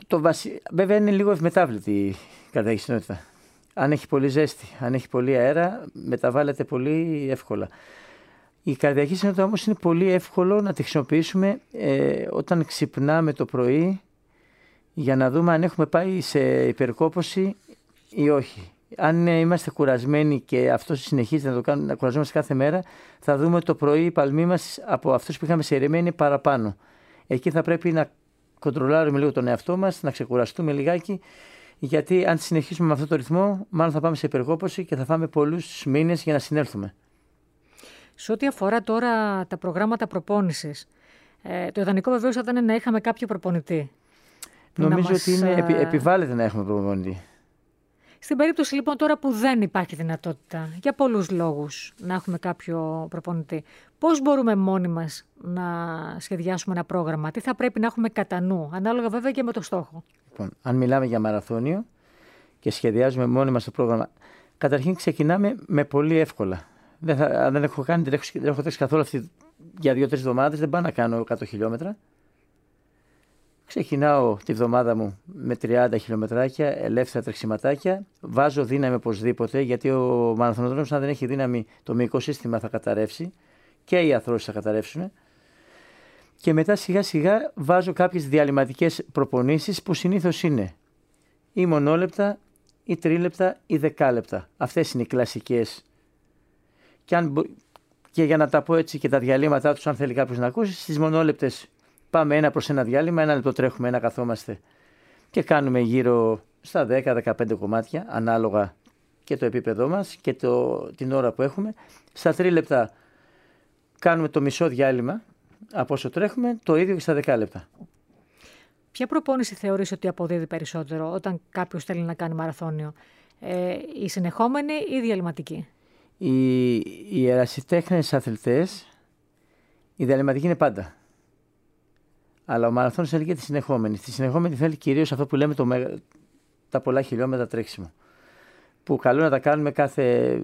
το βασι... Βέβαια είναι λίγο ευμετάβλητη η καρδιακή συχνότητα. Αν έχει πολύ ζέστη, αν έχει πολύ αέρα, μεταβάλλεται πολύ εύκολα. Η καρδιακή συχνότητα όμως είναι πολύ εύκολο να τη χρησιμοποιήσουμε ε, όταν ξυπνάμε το πρωί για να δούμε αν έχουμε πάει σε υπερκόπωση ή όχι. Αν είμαστε κουρασμένοι και αυτό συνεχίζει να το κάνουμε, να κουραζόμαστε κάθε μέρα, θα δούμε το πρωί οι παλμοί μας από αυτούς που είχαμε σε ηρεμία είναι παραπάνω. Εκεί θα πρέπει να κοντρολάρουμε λίγο τον εαυτό μας, να ξεκουραστούμε λιγάκι, γιατί αν συνεχίσουμε με αυτό το ρυθμό, μάλλον θα πάμε σε υπερκόπωση και θα φάμε πολλούς μήνες για να συνέλθουμε. Σε ό,τι αφορά τώρα τα προγράμματα προπόνησης, ε, το ιδανικό βεβαίως θα ήταν να είχαμε κάποιο προπονητή. Νομίζω μας, ότι είναι, επι, ε... επιβάλλεται να έχουμε προπονητή. Στην περίπτωση λοιπόν τώρα που δεν υπάρχει δυνατότητα, για πολλούς λόγους, να έχουμε κάποιο προπονητή, πώς μπορούμε μόνοι μας να σχεδιάσουμε ένα πρόγραμμα, τι θα πρέπει να έχουμε κατά νου, ανάλογα βέβαια και με το στόχο. Λοιπόν, αν μιλάμε για μαραθώνιο και σχεδιάζουμε μόνοι μας το πρόγραμμα, καταρχήν ξεκινάμε με πολύ εύκολα. Δεν, θα, αν δεν έχω κάνει, δεν έχω, δεν έχω τρέξει καθόλου αυτή για δύο-τρεις εβδομάδες, δεν πάω να κάνω εκατό χιλιόμετρα. Ξεκινάω τη βδομάδα μου με τριάντα χιλιομετράκια, ελεύθερα τρεξιματάκια. Βάζω δύναμη οπωσδήποτε, γιατί ο μαραθωνοδρόμος, αν δεν έχει δύναμη, το μυϊκό σύστημα θα καταρρεύσει και οι αρθρώσεις θα καταρρεύσουν. Και μετά σιγά σιγά βάζω κάποιες διαλυματικές προπονήσεις που συνήθως είναι ή μονόλεπτα, ή τρίλεπτα, ή δεκάλεπτα. Αυτές είναι οι κλασικές. Και, αν, και για να τα πω έτσι και τα διαλύματά τους, αν θέλει κάποιος να ακούσει, στις μονόλεπτες πάμε ένα προς ένα διάλειμμα, ένα λεπτό τρέχουμε, ένα καθόμαστε και κάνουμε γύρω στα δέκα με δεκαπέντε κομμάτια, ανάλογα και το επίπεδό μας και το, την ώρα που έχουμε. Στα τρίλεπτα κάνουμε το μισό διάλειμμα από όσο τρέχουμε, το ίδιο και στα δεκάλεπτα. Ποια προπόνηση θεωρείς ότι αποδίδει περισσότερο όταν κάποιος θέλει να κάνει μαραθώνιο, ε, η συνεχόμενη ή η διαλυματική? Οι, οι ερασιτέχνες αθλητές, η διαλυματική είναι πάντα. Αλλά ο μαραθώνιος θέλει και τη συνεχόμενη. Στη συνεχόμενη θέλει κυρίως αυτό που λέμε το, τα πολλά χιλιόμετρα τρέξιμο. Που καλό να τα κάνουμε κάθε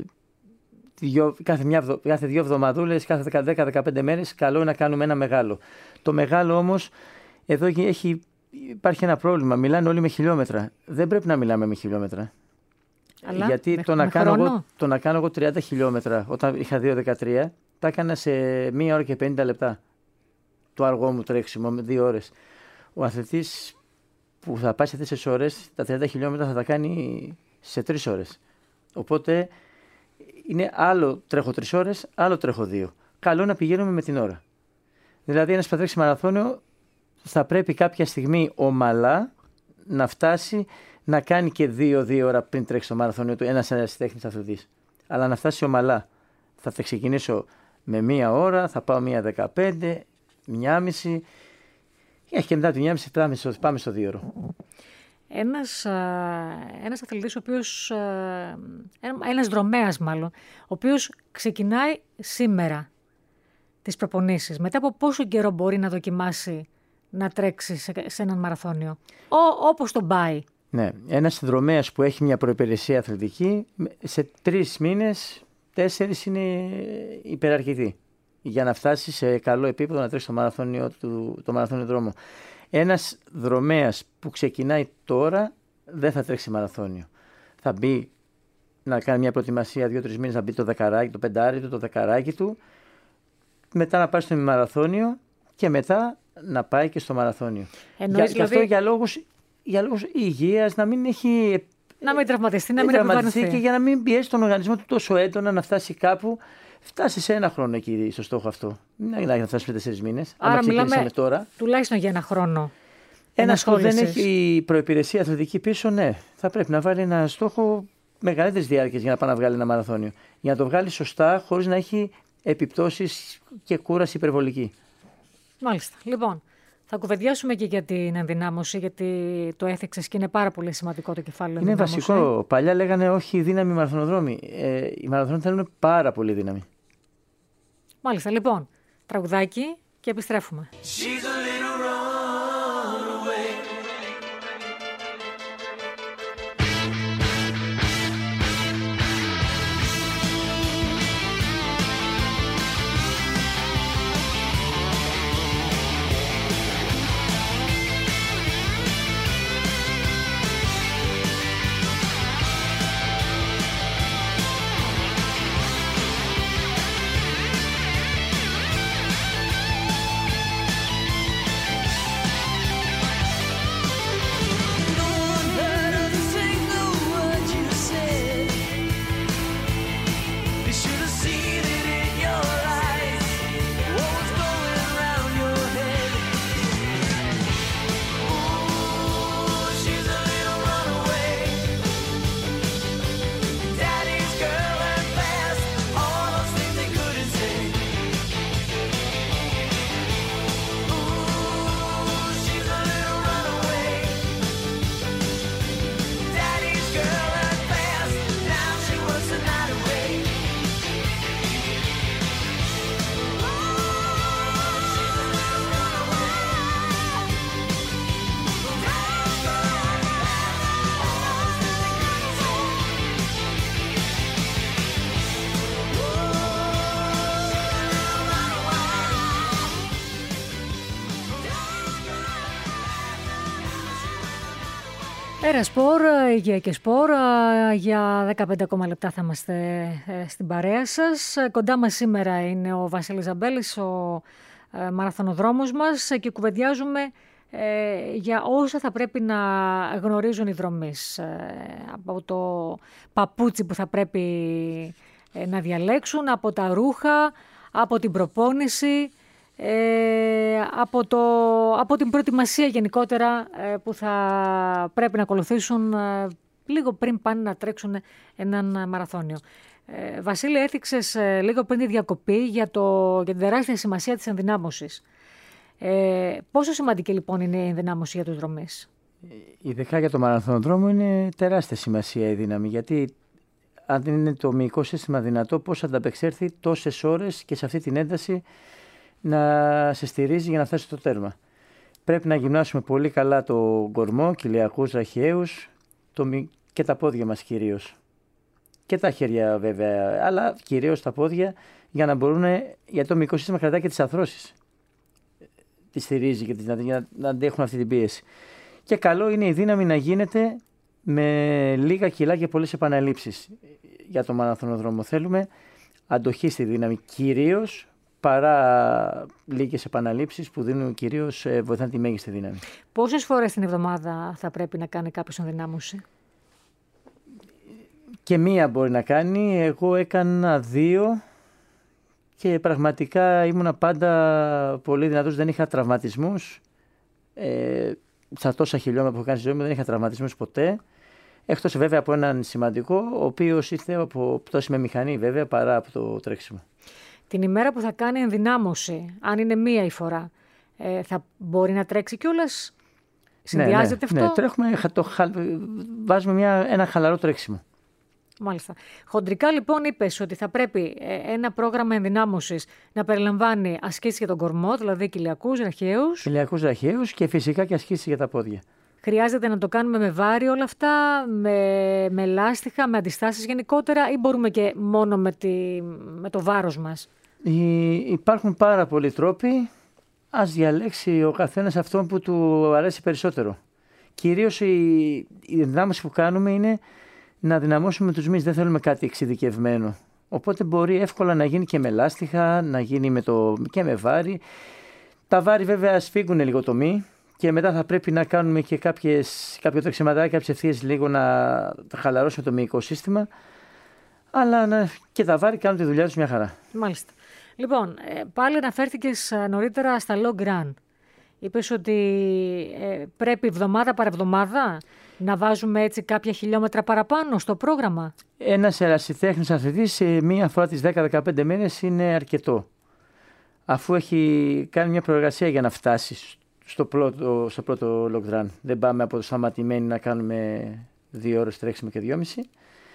δύο, κάθε μια, κάθε δύο εβδομαδούλες, κάθε δέκα με δεκαπέντε μέρες. Καλό είναι να κάνουμε ένα μεγάλο. Το μεγάλο όμως, εδώ έχει, υπάρχει ένα πρόβλημα. Μιλάνε όλοι με χιλιόμετρα. Δεν πρέπει να μιλάμε με χιλιόμετρα. Αλλά γιατί με, το, με να κάνω εγώ, το να κάνω εγώ τριάντα χιλιόμετρα όταν είχα δύο δεκατρία, τα έκανα σε μία ώρα και πενήντα λεπτά. Το αργό μου τρέξιμο με δύο ώρες. Ο αθλητής που θα πάει σε τέσσερις ώρες, τα τριάντα χιλιόμετρα θα τα κάνει σε τρεις ώρες. Οπότε είναι άλλο τρέχω τρεις ώρες, άλλο τρέχω δύο. Καλό να πηγαίνουμε με την ώρα. Δηλαδή ένας που θα τρέξει μαραθώνιο θα πρέπει κάποια στιγμή ομαλά να φτάσει να κάνει και δύο δύο ώρα πριν τρέξει το μαραθώνιο του ένας ερασιτέχνης αθλητής. Αλλά να φτάσει ομαλά. Θα τα ξεκινήσω με μία ώρα, θα πάω μία δεκαπέντε, μία μισή, και μετά τη μία μισή πάμε στο, πάμε στο δύο ώρο. Ένας, ένας αθλητής, ο οποίος, ένας δρομέας μάλλον, ο οποίος ξεκινάει σήμερα τις προπονήσεις, μετά από πόσο καιρό μπορεί να δοκιμάσει να τρέξει σε, σε έναν μαραθώνιο, Ό, όπως τον πάει? Ναι, ένας δρομέας που έχει μια προϋπηρεσία αθλητική, σε τρεις μήνες, τέσσερις είναι υπεραρκετή για να φτάσει σε καλό επίπεδο να τρέξει το μαραθώνιο, του, το μαραθώνιο δρόμο. Ένας δρομέας που ξεκινάει τώρα δεν θα τρέξει μαραθώνιο. Θα μπει να κάνει μια προετοιμασία δύο-τρεις μήνες, να μπει το δεκαράκι, το πεντάρι του, το δεκαράκι του, μετά να πάει στο μαραθώνιο και μετά να πάει και στο μαραθώνιο. Εννοείς, για, δηλαδή... αυτό για λόγους, για λόγους υγείας, να μην έχει... Να μην τραυματιστεί, να μην τραυματιστεί και για να μην πιέσει τον οργανισμό του τόσο έντονα να φτάσει κάπου. Φτάσει σε ένα χρόνο εκεί στο στόχο αυτό. Μην να φτάσει σε τέσσερις μήνες. Άρα άμα μιλάμε τώρα. Τουλάχιστον για ένα χρόνο. Ένας που δεν έχει προϋπηρεσία αθλητική πίσω, ναι, θα πρέπει να βάλει ένα στόχο μεγαλύτερης διάρκειας για να πάει να βγάλει ένα μαραθώνιο. Για να το βγάλει σωστά, χωρίς να έχει επιπτώσεις και κούραση υπερβολική. Μάλιστα. Λοιπόν, θα κουβεντιάσουμε και για την ενδυνάμωση, γιατί το έθιξες και είναι πάρα πολύ σημαντικό το κεφάλαιο. Είναι ενδυνάμωση. βασικό. Παλιά λέγανε όχι δύναμη μαραθωνοδρόμοι. Ε, οι μαραθώνοι θέλουν πάρα πολύ δύναμη. Μάλιστα. Λοιπόν, τραγουδάκι και επιστρέφουμε. Έρα Σπορ, Υγεία και Σπορ, για δεκαπέντε ακόμα λεπτά θα είμαστε στην παρέα σας. Κοντά μας σήμερα είναι ο Βασίλης Ζαμπέλης, ο μαραθωνοδρόμος μας, και κουβεντιάζουμε για όσα θα πρέπει να γνωρίζουν οι δρομείς. Από το παπούτσι που θα πρέπει να διαλέξουν, από τα ρούχα, από την προπόνηση, Ε, από, το, από την προετοιμασία γενικότερα ε, που θα πρέπει να ακολουθήσουν ε, λίγο πριν πάνε να τρέξουν έναν μαραθώνιο. Ε, Βασίλη, έθιξες ε, λίγο πριν τη διακοπή για, το, για την τεράστια σημασία της ενδυνάμωσης. Ε, πόσο σημαντική λοιπόν είναι η ενδυνάμωση για τους δρομείς? Ειδικά για το μαραθωνοδρόμο είναι τεράστια σημασία η δύναμη, γιατί αν δεν είναι το μυϊκό σύστημα δυνατό, πώς θα ανταπεξέλθει τόσες ώρες και σε αυτή την ένταση να σε στηρίζει για να φτάσει στο τέρμα. Πρέπει να γυμνάσουμε πολύ καλά το κορμό, κοιλιακούς, ραχιαίους το, και τα πόδια μας κυρίως. Και τα χέρια βέβαια, αλλά κυρίως τα πόδια, για να μπορούν, γιατί το μυϊκό σύστημα κρατάει και τις αρθρώσεις. Τη στηρίζει και τις, για να αντέχουν αυτή την πίεση. Και καλό είναι η δύναμη να γίνεται με λίγα κιλά και πολλές επαναλήψεις. Για το μαραθωνοδρόμο θέλουμε αντοχή στη δύναμη κυρίως, παρά λίγες επαναλήψεις που δίνουν κυρίως, βοηθάνε τη μέγιστη δύναμη. Πόσες φορές την εβδομάδα θα πρέπει να κάνει κάποιος ενδυνάμωση? Και μία μπορεί να κάνει. Εγώ έκανα δύο και πραγματικά ήμουνα πάντα πολύ δυνατός. Δεν είχα τραυματισμούς. Ε, στα τόσα χιλιόμετρα που έχω κάνει στη ζωή μου δεν είχα τραυματισμούς ποτέ. Εκτός βέβαια από έναν σημαντικό, ο οποίος ήρθε από πτώση με μηχανή βέβαια, παρά από το τρέξιμο. Την ημέρα που θα κάνει ενδυνάμωση, αν είναι μία η φορά, ε, θα μπορεί να τρέξει κιόλας? Συνδυάζεται ναι, ναι, αυτό? Ναι, τρέχουμε, το, βάζουμε μια, ένα χαλαρό τρέξιμο. Μάλιστα. Χοντρικά λοιπόν είπες ότι θα πρέπει ένα πρόγραμμα ενδυνάμωσης να περιλαμβάνει ασκήσεις για τον κορμό, δηλαδή κοιλιακούς, ραχιαίους. Κοιλιακούς, ραχιαίους και φυσικά και ασκήσεις για τα πόδια. Χρειάζεται να το κάνουμε με βάρη όλα αυτά, με, με λάστιχα, με αντιστάσεις γενικότερα, ή μπορούμε και μόνο με, τη, με το βάρος μας? Υ, υπάρχουν πάρα πολλοί τρόποι. Ας διαλέξει ο καθένας αυτόν που του αρέσει περισσότερο. Κυρίως η, η ενδυνάμωση που κάνουμε είναι να δυναμώσουμε τους μυς. Δεν θέλουμε κάτι εξειδικευμένο. Οπότε μπορεί εύκολα να γίνει και με λάστιχα, να γίνει με το, και με βάρη. Τα βάρη βέβαια σφίγγουν λίγο το μυ. Και μετά θα πρέπει να κάνουμε και κάποιες, κάποιο τρεξιματάκι, κάποιες ευθείες λίγο να χαλαρώσουμε το μυϊκό σύστημα. Αλλά να, και τα βάρη κάνουν τη δουλειά τους μια χαρά. Μάλιστα. Λοιπόν, πάλι αναφέρθηκες νωρίτερα στα long run. Είπες ότι ε, πρέπει εβδομάδα παρεβδομάδα να βάζουμε έτσι κάποια χιλιόμετρα παραπάνω στο πρόγραμμα. Ένας ερασιτέχνης αθλητής σε μία φορά τις δέκα με δεκαπέντε μήνες είναι αρκετό. Αφού έχει κάνει μια προεργασία για να φτάσει στο πρώτο, στο πρώτο long run. Δεν πάμε από το σταματημένοι να κάνουμε δύο ώρες τρέξιμο και δυόμιση.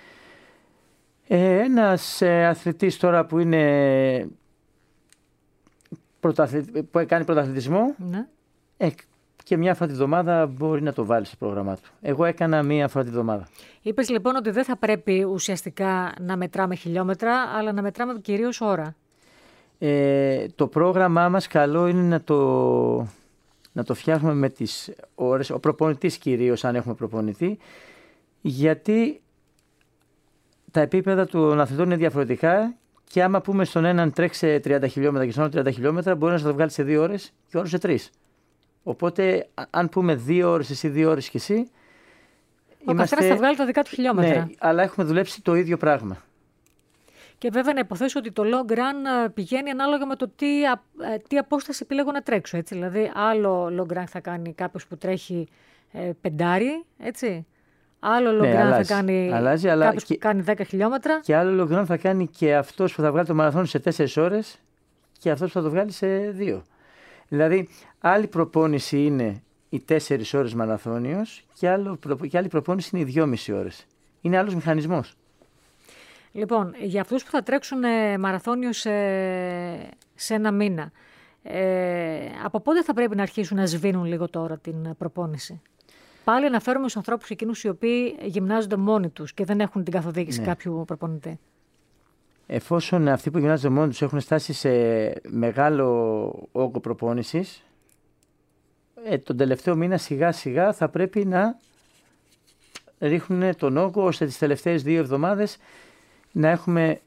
Ε, ένας ε, αθλητής τώρα που είναι πρωταθλη... που κάνει πρωταθλητισμό, ναι. ε, και μια φορά τη βδομάδα μπορεί να το βάλει στο πρόγραμμά του. Εγώ έκανα μια φορά τη βδομάδα. Είπες λοιπόν ότι δεν θα πρέπει ουσιαστικά να μετράμε χιλιόμετρα, αλλά να μετράμε κυρίως ώρα. Ε, το πρόγραμμά μας καλό είναι να το, να το φτιάχνουμε με τις ώρες, ο προπονητής κυρίως, αν έχουμε προπονητή, γιατί τα επίπεδα των αθλητών είναι διαφορετικά και άμα πούμε στον έναν τρέξει τριάντα χιλιόμετρα και στον άλλον τριάντα χιλιόμετρα, μπορεί να σας το βγάλει σε δύο ώρες και όλους σε τρεις. Οπότε, αν πούμε δύο ώρες εσύ, δύο ώρες και εσύ. Ο είμαστε... καθένας θα βγάλει τα δικά του χιλιόμετρα. Ναι, αλλά έχουμε δουλέψει το ίδιο πράγμα. Και βέβαια να υποθέσω ότι το long run πηγαίνει ανάλογα με το τι, τι απόσταση επιλέγω να τρέξω. Έτσι. Δηλαδή, άλλο long run θα κάνει κάποιος που τρέχει ε, πεντάρι, έτσι. Άλλο long ναι, run αλλάζει, θα κάνει αλλάζει, αλλά κάποιος και, που κάνει δέκα χιλιόμετρα. Και άλλο long run θα κάνει και αυτός που θα βγάλει το μαραθώνιο σε τέσσερις ώρες και αυτός που θα το βγάλει σε δύο. Δηλαδή, άλλη προπόνηση είναι οι τέσσερις ώρες μαραθώνιος και, άλλο, και άλλη προπόνηση είναι οι δυόμιση ώρες. Είναι άλλος μηχανισμός. Λοιπόν, για αυτούς που θα τρέξουν ε, μαραθώνιο σε, σε ένα μήνα, ε, από πότε θα πρέπει να αρχίσουν να σβήνουν λίγο τώρα την προπόνηση? Πάλι αναφέρομαι στους ανθρώπους εκείνους οι οποίοι γυμνάζονται μόνοι τους και δεν έχουν την καθοδήγηση ναι. κάποιου προπονητή. Εφόσον αυτοί που γυμνάζονται μόνοι τους έχουν στάσει σε μεγάλο όγκο προπόνησης, ε, τον τελευταίο μήνα σιγά σιγά θα πρέπει να ρίχνουν τον όγκο ώστε τις τελευταίες δύο εβδομάδες να έχουμε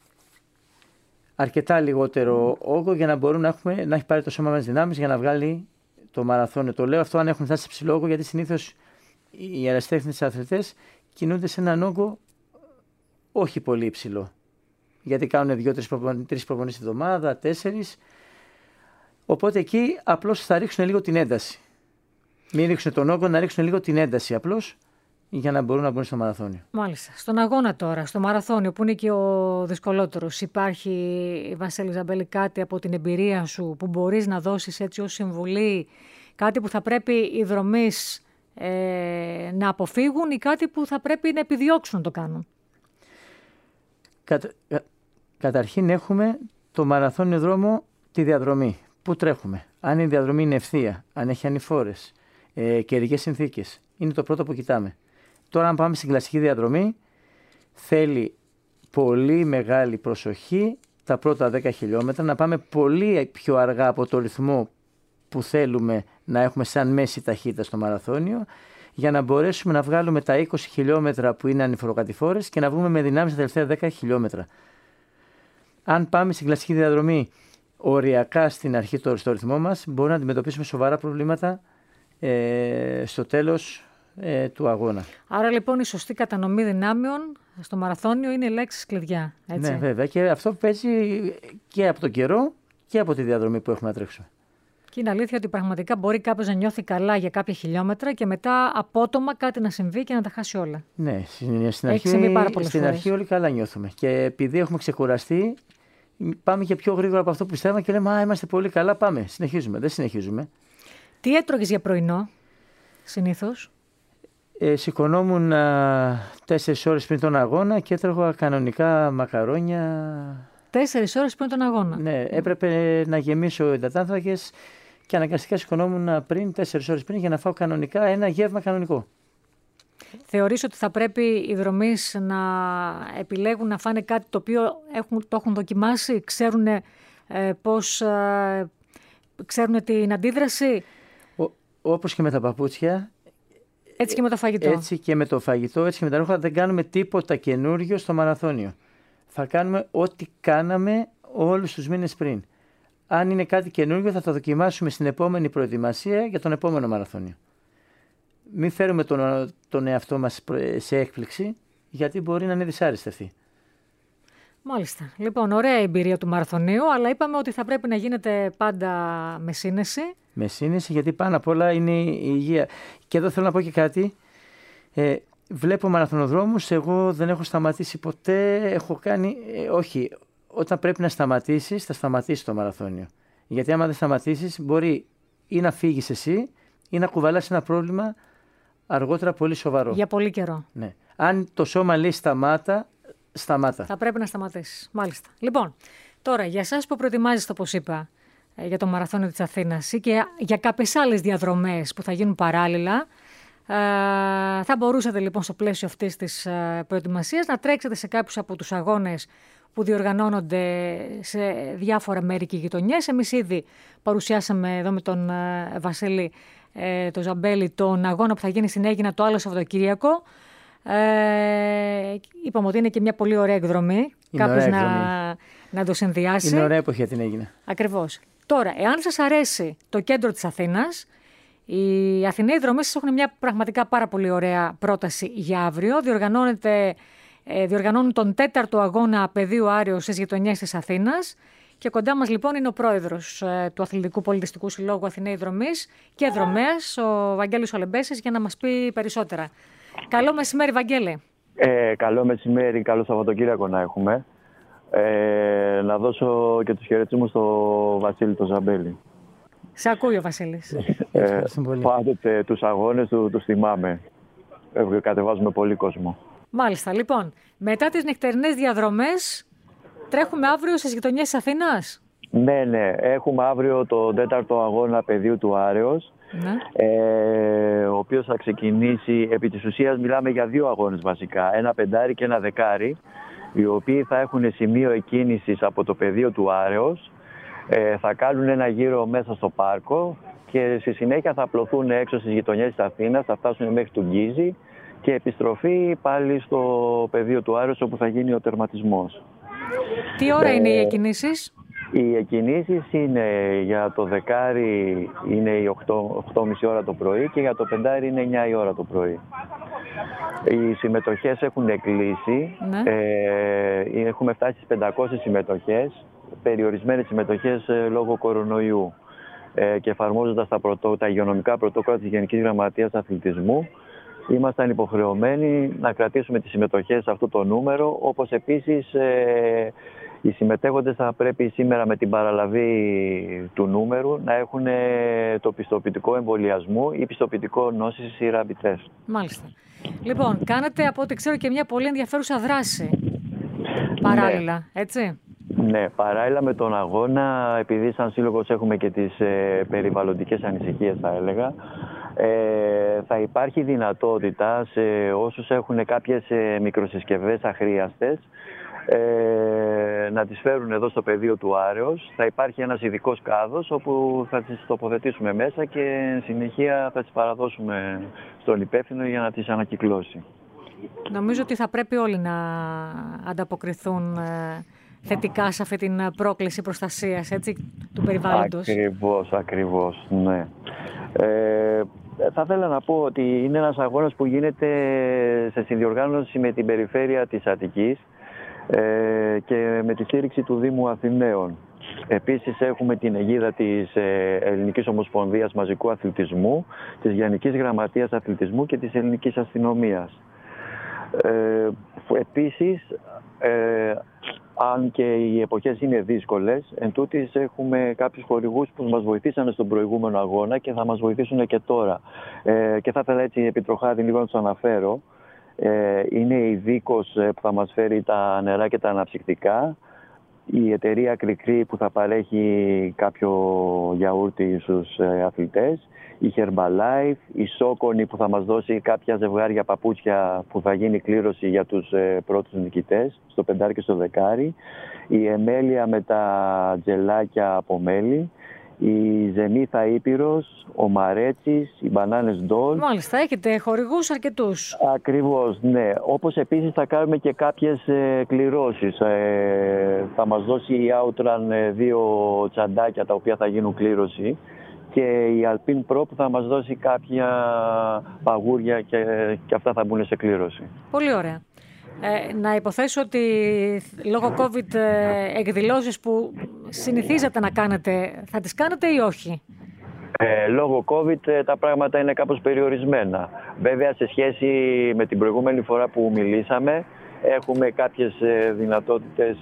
αρκετά λιγότερο όγκο για να μπορούν να, έχουμε, να έχει πάρει το σώμα μας δυνάμεις για να βγάλει το μαραθώνιο. Το λέω αυτό αν έχουν φτάσει σε ψηλό όγκο, γιατί συνήθως οι αεραστέχνες αθλητές κινούνται σε έναν όγκο όχι πολύ υψηλό. Γιατί κάνουν δύο-τρεις προπονήσεις τη εβδομάδα, τέσσερις. Οπότε εκεί απλώς θα ρίξουν λίγο την ένταση. Μην ρίξουν τον όγκο, να ρίξουν λίγο την ένταση απλώς για να μπορούν να μπουν στο μαραθώνιο. Μάλιστα. Στον αγώνα τώρα, στο μαραθώνιο που είναι και ο δυσκολότερος, υπάρχει, Βασίλη Ζαμπέλη, κάτι από την εμπειρία σου που μπορείς να δώσεις έτσι ως συμβουλή, κάτι που θα πρέπει οι δρομείς ε, να αποφύγουν ή κάτι που θα πρέπει να επιδιώξουν να το κάνουν? Κατα... Καταρχήν έχουμε το μαραθώνιο δρόμο, τη διαδρομή. Πού τρέχουμε, αν η διαδρομή είναι ευθεία, αν έχει ανηφόρες, ε, καιρικές συνθήκες. Είναι το πρώτο που κοιτάμε. Τώρα αν πάμε στην κλασική διαδρομή, θέλει πολύ μεγάλη προσοχή τα πρώτα δέκα χιλιόμετρα, να πάμε πολύ πιο αργά από το ρυθμό που θέλουμε να έχουμε σαν μέση ταχύτητα στο μαραθώνιο, για να μπορέσουμε να βγάλουμε τα είκοσι χιλιόμετρα που είναι ανηφοροκατηφόρες και να βγούμε με δυνάμεις τα τελευταία δέκα χιλιόμετρα. Αν πάμε στην κλασική διαδρομή οριακά στην αρχή το, στο ρυθμό μας, μπορούμε να αντιμετωπίσουμε σοβαρά προβλήματα ε, στο τέλος ε, του αγώνα. Άρα λοιπόν η σωστή κατανομή δυνάμεων στο μαραθώνιο είναι λέξεις κλειδιά, έτσι? Ναι, βέβαια, και αυτό παίζει και από τον καιρό και από τη διαδρομή που έχουμε να τρέξουμε. Και είναι αλήθεια ότι πραγματικά μπορεί κάποιος να νιώθει καλά για κάποια χιλιόμετρα και μετά απότομα κάτι να συμβεί και να τα χάσει όλα. Ναι, στην, στην, αρχή, στην αρχή όλοι καλά νιώθουμε. Και επειδή έχουμε ξεκουραστεί, πάμε και πιο γρήγορα από αυτό που πιστεύαμε και λέμε «Α, είμαστε πολύ καλά, πάμε, συνεχίζουμε». Δεν συνεχίζουμε. Τι έτρωγες για πρωινό, συνήθως? Ε, σηκωνόμουν τέσσερις ώρες πριν τον αγώνα και έτρωγα κανονικά μακαρόνια. Τέσσερις ώρες πριν τον αγώνα. Ναι, έπρεπε να γεμίσω υδατάνθρακες και αναγκαστικά σηκωνόμουν πριν, τέσσερις ώρες πριν, για να φάω κανονικά ένα γεύμα κανονικό. Θεωρείς ότι θα πρέπει οι δρομείς να επιλέγουν να φάνε κάτι το οποίο έχουν, το έχουν δοκιμάσει, ξέρουν ε, πώς, ε, ξέρουν την αντίδραση? Ο, όπως και με τα παπούτσια. Έτσι και με το φαγητό. Έτσι και με το φαγητό, έτσι και με τα ρούχα, δεν κάνουμε τίποτα καινούριο στο μαραθώνιο. Θα κάνουμε ό,τι κάναμε όλους τους μήνες πριν. Αν είναι κάτι καινούριο θα το δοκιμάσουμε στην επόμενη προετοιμασία για τον επόμενο μαραθώνιο. Μην φέρουμε τον, τον εαυτό μας σε έκπληξη, γιατί μπορεί να είναι δυσάρεστη αυτή. Μάλιστα. Λοιπόν, ωραία εμπειρία του μαραθωνίου, αλλά είπαμε ότι θα πρέπει να γίνεται πάντα με σύνεση. Με σύνεση, γιατί πάνω απ' όλα είναι η υγεία. Και εδώ θέλω να πω και κάτι. Ε, βλέπω μαραθωνοδρόμους, εγώ δεν έχω σταματήσει ποτέ, έχω κάνει, ε, όχι, όταν πρέπει να σταματήσεις, θα σταματήσεις το μαραθώνιο. Γιατί άμα δεν σταματήσεις, μπορεί ή να φύγεις εσύ ή να κουβαλάς ένα πρόβλημα αργότερα πολύ σοβαρό. Για πολύ καιρό. Ναι. Αν το σώμα λέει σταμάτα, σταμάτα. Θα πρέπει να σταματήσεις. Μάλιστα. Λοιπόν, τώρα για εσάς που προετοιμάζεστε, όπως είπα, για το μαραθώνιο της Αθήνας ή και για κάποιες άλλες διαδρομές που θα γίνουν παράλληλα, θα μπορούσατε λοιπόν στο πλαίσιο αυτής της προετοιμασίας να τρέξετε σε κάποιους από τους αγώνες που διοργανώνονται σε διάφορα μέρη και γειτονιές. Εμείς ήδη παρουσιάσαμε εδώ με τον Βασίλη ε, τον Ζαμπέλη τον αγώνα που θα γίνει στην Αίγινα το άλλο Σαββατοκύριακο. Ε, είπαμε ότι είναι και μια πολύ ωραία εκδρομή. Κάποιος να, να το συνδυάσει. Είναι ωραία εποχή την Αίγινα. Ακριβώς. Τώρα, εάν σας αρέσει το κέντρο της Αθήνας, οι Αθηναίοι δρομείς σας έχουν μια πραγματικά πάρα πολύ ωραία πρόταση για αύριο. Διοργανώνεται, ε, διοργανώνουν τον τέταρτο αγώνα πεδίου Άρεως στις γειτονιές της Αθήνας. Και κοντά μας λοιπόν είναι ο πρόεδρος ε, του Αθλητικού Πολιτιστικού Συλλόγου Αθηναίοι Δρομείς και δρομέας, ο Βαγγέλης Ολεμπέσης, για να μας πει περισσότερα. Καλό μεσημέρι, Βαγγέλη. Ε, καλό μεσημέρι, καλό Σαββατοκύριακο να έχουμε. Ε, να δώσω και τους χαιρετισμούς στο Βασίλη τον Ζαμπέλη. Σε ακούει ο Βασίλης. Ε, πάντοτε τους αγώνες του τους θυμάμαι. Ε, κατεβάζουμε πολύ κόσμο. Μάλιστα. Λοιπόν, μετά τις νυχτερινές διαδρομές, τρέχουμε αύριο στις γειτονιές της Αθήνας. Ναι, ναι. Έχουμε αύριο το τέταρτο αγώνα πεδίου του Άρεως. Ναι. Ε, ο οποίος θα ξεκινήσει, επί της ουσίας μιλάμε για δύο αγώνες βασικά. Ένα πεντάρι και ένα δεκάρι. Οι οποίοι θα έχουν σημείο εκκίνησης από το πεδίο του Άρεως. Ε, θα κάνουν ένα γύρο μέσα στο πάρκο και στη συνέχεια θα απλωθούν έξω στις γειτονιές της Αθήνας, θα φτάσουν μέχρι του Γκίζη και επιστροφή πάλι στο πεδίο του Άρεως όπου θα γίνει ο τερματισμός. Τι ώρα ε, είναι οι εκκινήσεις? Οι εκκινήσεις είναι για το δεκάρι είναι η οκτώ και μισή ώρα το πρωί και για το πεντάρι είναι εννιά η ώρα το πρωί. Οι συμμετοχές έχουν κλείσει, ναι. ε, έχουμε φτάσει στις πεντακόσιες συμμετοχές, περιορισμένες συμμετοχές ε, λόγω κορονοϊού ε, και εφαρμόζοντας τα, πρωτό, τα υγειονομικά πρωτόκολλα της Γενικής Γραμματείας Αθλητισμού, ήμασταν υποχρεωμένοι να κρατήσουμε τις συμμετοχές σε αυτό το νούμερο, όπως επίσης ε, οι συμμετέχοντες θα πρέπει σήμερα με την παραλαβή του νούμερου να έχουν το πιστοποιητικό εμβολιασμού ή πιστοποιητικό νόσης ή rapid test. Μάλιστα. Λοιπόν, κάνετε από ό,τι ξέρω και μια πολύ ενδιαφέρουσα δράση παράλληλα, ναι. έτσι? Ναι, παράλληλα με τον αγώνα, επειδή σαν σύλλογος έχουμε και τις ε, περιβαλλοντικές ανησυχίες θα έλεγα, ε, θα υπάρχει δυνατότητα σε όσους έχουν κάποιες ε, μικροσυσκευές αχρίαστες Ε, να τις φέρουν εδώ στο πεδίο του Άρεως. Θα υπάρχει ένας ειδικός κάδος όπου θα τις τοποθετήσουμε μέσα και συνεχεία θα τις παραδώσουμε στον υπεύθυνο για να τις ανακυκλώσει. Νομίζω ότι θα πρέπει όλοι να ανταποκριθούν ε, θετικά σε αυτή την πρόκληση προστασίας, έτσι, του περιβάλλοντος. Ακριβώς, ακριβώς, ναι. Ε, θα ήθελα να πω ότι είναι ένας αγώνας που γίνεται σε συνδιοργάνωση με την περιφέρεια της Αττικής και με τη στήριξη του Δήμου Αθηναίων. Επίσης έχουμε την αιγίδα της Ελληνικής Ομοσπονδίας Μαζικού Αθλητισμού, της Γενικής Γραμματείας Αθλητισμού και της Ελληνικής Αστυνομίας. Ε, επίσης, ε, αν και οι εποχές είναι δύσκολες, εν τούτης έχουμε κάποιους χορηγούς που μας βοηθήσαν στον προηγούμενο αγώνα και θα μας βοηθήσουν και τώρα. Ε, και θα ήθελα έτσι επιτροχάδι λίγο να τους αναφέρω. Είναι η Δίκος που θα μας φέρει τα νερά και τα αναψυκτικά, η εταιρεία Κρικρή που θα παρέχει κάποιο γιαούρτι στους αθλητές, η Herbalife, η Σόκονη που θα μας δώσει κάποια ζευγάρια παπούτσια που θα γίνει κλήρωση για τους πρώτους νικητές στο πεντάρι και στο δεκάρι, η Εμέλεια με τα τζελάκια από μέλι, η Ζενίθα Ήπειρος, ο Μαρέτσης, οι Μπανάνες Ντόλ. Μάλιστα, έχετε χορηγούς αρκετούς. Ακριβώς, ναι. Όπως επίσης θα κάνουμε και κάποιες ε, κληρώσεις. Ε, θα μας δώσει η Outrun ε, δύο τσαντάκια τα οποία θα γίνουν κλήρωση και η Alpine Pro που θα μας δώσει κάποια παγούρια και, και αυτά θα μπουν σε κλήρωση. Πολύ ωραία. Ε, να υποθέσω ότι λόγω COVID ε, εκδηλώσεις που συνηθίζατε να κάνετε, θα τις κάνετε ή όχι? Ε, λόγω COVID ε, τα πράγματα είναι κάπως περιορισμένα. Βέβαια, σε σχέση με την προηγούμενη φορά που μιλήσαμε, έχουμε κάποιες ε, δυνατότητες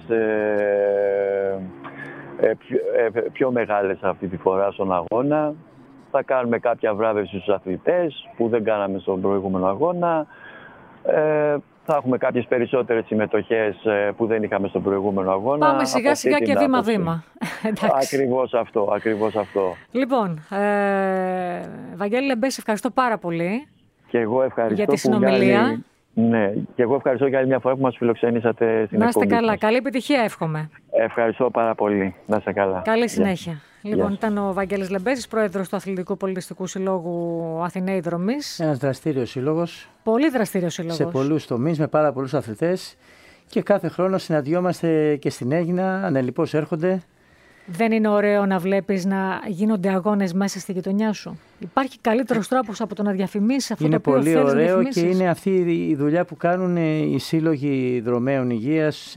ε, ε, πιο, ε, πιο μεγάλες αυτή τη φορά στον αγώνα. Θα κάνουμε κάποια βράβευση στους αθλητές που δεν κάναμε στον προηγούμενο αγώνα. Ε, Θα έχουμε κάποιες περισσότερες συμμετοχές που δεν είχαμε στον προηγούμενο αγώνα. Πάμε σιγά σιγά και βήμα-βήμα. Ακριβώς αυτό, ακριβώς αυτό. Λοιπόν, ε, Βαγγέλη Λεμπέση, ευχαριστώ πάρα πολύ. Και εγώ ευχαριστώ για τη συνομιλία. Άλλη, ναι, και εγώ ευχαριστώ για άλλη μια φορά που μας φιλοξενήσατε στην εκπομπή. Να είστε καλά. Καλή επιτυχία εύχομαι. Ευχαριστώ πάρα πολύ. Να είστε καλά. Καλή συνέχεια. Yeah. Λοιπόν, Yes. ήταν ο Βαγγέλης Λεμπέσης, πρόεδρος του Αθλητικού Πολιτιστικού Συλλόγου Αθηναίοι Δρομής. Ένας δραστήριος σύλλογος. Πολύ δραστήριος σύλλογος. Σε πολλούς τομείς, με πάρα πολλούς αθλητές. Και κάθε χρόνο συναντιόμαστε και στην Αίγινα, ανελιπώς έρχονται. Δεν είναι ωραίο να βλέπεις να γίνονται αγώνες μέσα στη γειτονιά σου? Υπάρχει καλύτερος τρόπος από το να διαφημίσεις αυτό είναι το οποίο θέλεις να διαφημίσεις? Είναι πολύ ωραίο και είναι αυτή η δουλειά που κάνουν οι σύλλογοι δρομέων υγείας,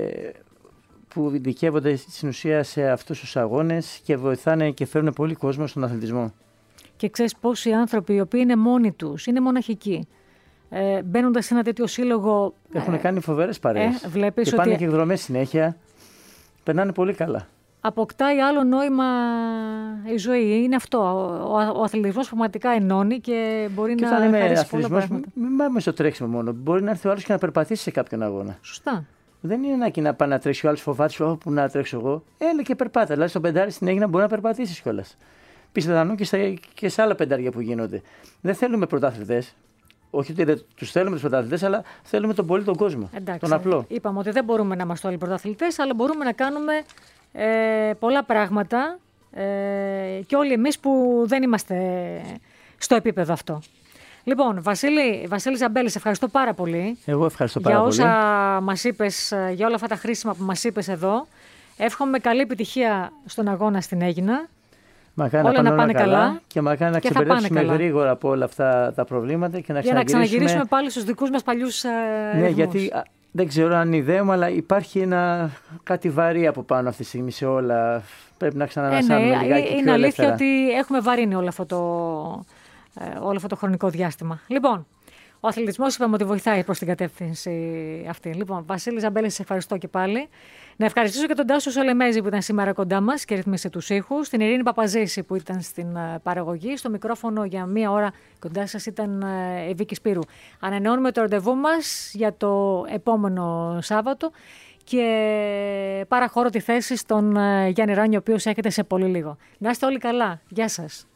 που ειδικεύονται στην ουσία σε αυτούς τους αγώνες και βοηθάνε και φέρνουν πολύ κόσμο στον αθλητισμό. Και ξέρεις πόσοι άνθρωποι οι οποίοι είναι μόνοι τους, είναι μοναχικοί, ε, μπαίνοντας σε ένα τέτοιο σύλλογο. Έχουν ε, κάνει φοβερές παρέες. Ε, βλέπεις και πάνε ότι... και εκδρομές συνέχεια. Περνάνε πολύ καλά. Αποκτάει άλλο νόημα η ζωή. Είναι αυτό. Ο, ο, ο αθλητισμός πραγματικά ενώνει και μπορεί και να χαρίσει πολλά πράγματα. Μην πάμε στο τρέξιμο μόνο. Μπορεί να έρθει ο άλλος και να περπατήσει σε κάποιον αγώνα. Σωστά. Δεν είναι ανάγκη να πάει να τρέξει ο άλλος, φοβάται, όπου να τρέξω εγώ. Έλα και περπάτα. Δηλαδή στο πεντάρι στην Αίγινα μπορεί να περπατήσει κιόλας. Πιθανόν και, και σε άλλα πεντάρια που γίνονται. Δεν θέλουμε πρωταθλητές. Όχι ότι δεν τους θέλουμε τους πρωταθλητές, αλλά θέλουμε τον πολύ τον κόσμο. Εντάξει, τον απλό. Είπαμε ότι δεν μπορούμε να είμαστε όλοι πρωταθλητές, αλλά μπορούμε να κάνουμε ε, πολλά πράγματα ε, και όλοι εμείς που δεν είμαστε στο επίπεδο αυτό. Λοιπόν, Βασίλη, Βασίλη Ζαμπέλη, σε ευχαριστώ πάρα πολύ. Εγώ ευχαριστώ πάρα για πολύ. όσα μας είπες, για όλα αυτά τα χρήσιμα που μας είπες εδώ. Εύχομαι καλή επιτυχία στον αγώνα στην Αίγινα. Μακάρι όλα να πάνε, να πάνε καλά, καλά και μακάρι να ξεπεράσουμε γρήγορα από όλα αυτά τα προβλήματα και να για να ξαναγυρίσουμε πάλι στους δικούς μας παλιούς ε, ναι, ρυθμούς. Γιατί δεν ξέρω αν ιδέωμα, αλλά υπάρχει ένα, κάτι βαρύ από πάνω αυτή τη στιγμή σε όλα. Πρέπει να ξανανασάνουμε ε, ναι, λιγάκι πιο είναι αλήθεια ελεύθερα. ότι έχουμε βαρύνει όλο αυτό το, ε, όλο αυτό το χρονικό διάστημα. Λοιπόν, ο αθλητισμός είπαμε ότι βοηθάει προς την κατεύθυνση αυτή. Λοιπόν, Βασίλη Ζαμπέλη, σε ευχαριστώ και πάλι. Να ευχαριστήσω και τον Τάσο Σολεμέζη που ήταν σήμερα κοντά μας και ρυθμίσε τους ήχους. Την Ειρήνη Παπαζήση που ήταν στην παραγωγή. Στο μικρόφωνο για μία ώρα κοντά σας ήταν η Βίκη Σπύρου. Ανανεώνουμε το ραντεβού μας για το επόμενο Σάββατο και παραχωρώ τη θέση στον Γιάννη Ράνιο, ο οποίος έρχεται σε πολύ λίγο. Να είστε όλοι καλά. Γεια σας.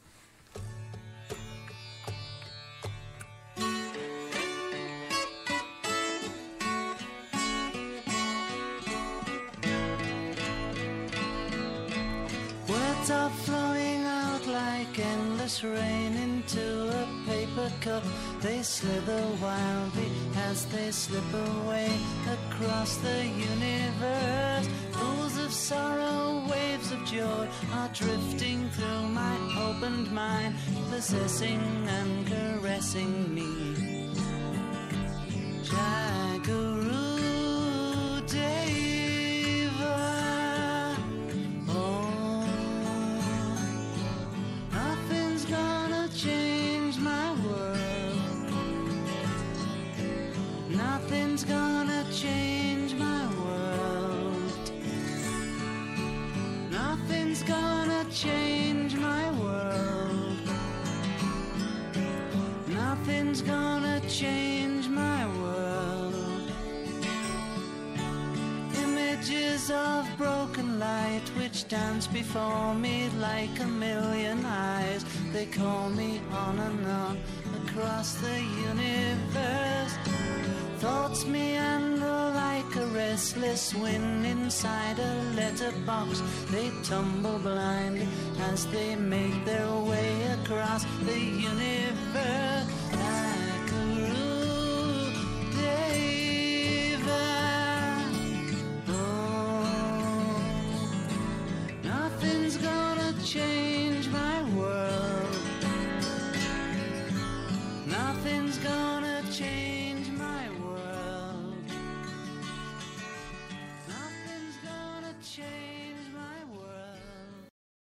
Are flowing out like endless rain into a paper cup. They slither wildly as they slip away across the universe. Pools of sorrow, waves of joy are drifting through my opened mind, possessing and caressing me. Jaggaroo Deva, oh, nothing's gonna change my world. Nothing's gonna change my world. Nothing's gonna change my world. Nothing's gonna change my world. Images of broken light which dance before me like a million eyes. They call me on and on across the universe. Thoughts meander like a restless wind inside a letterbox. They tumble blindly as they make their way across the universe. Jaggaroo Deva, oh, nothing's gonna change my world. Nothing's gonna change my world. Nothing's gonna change.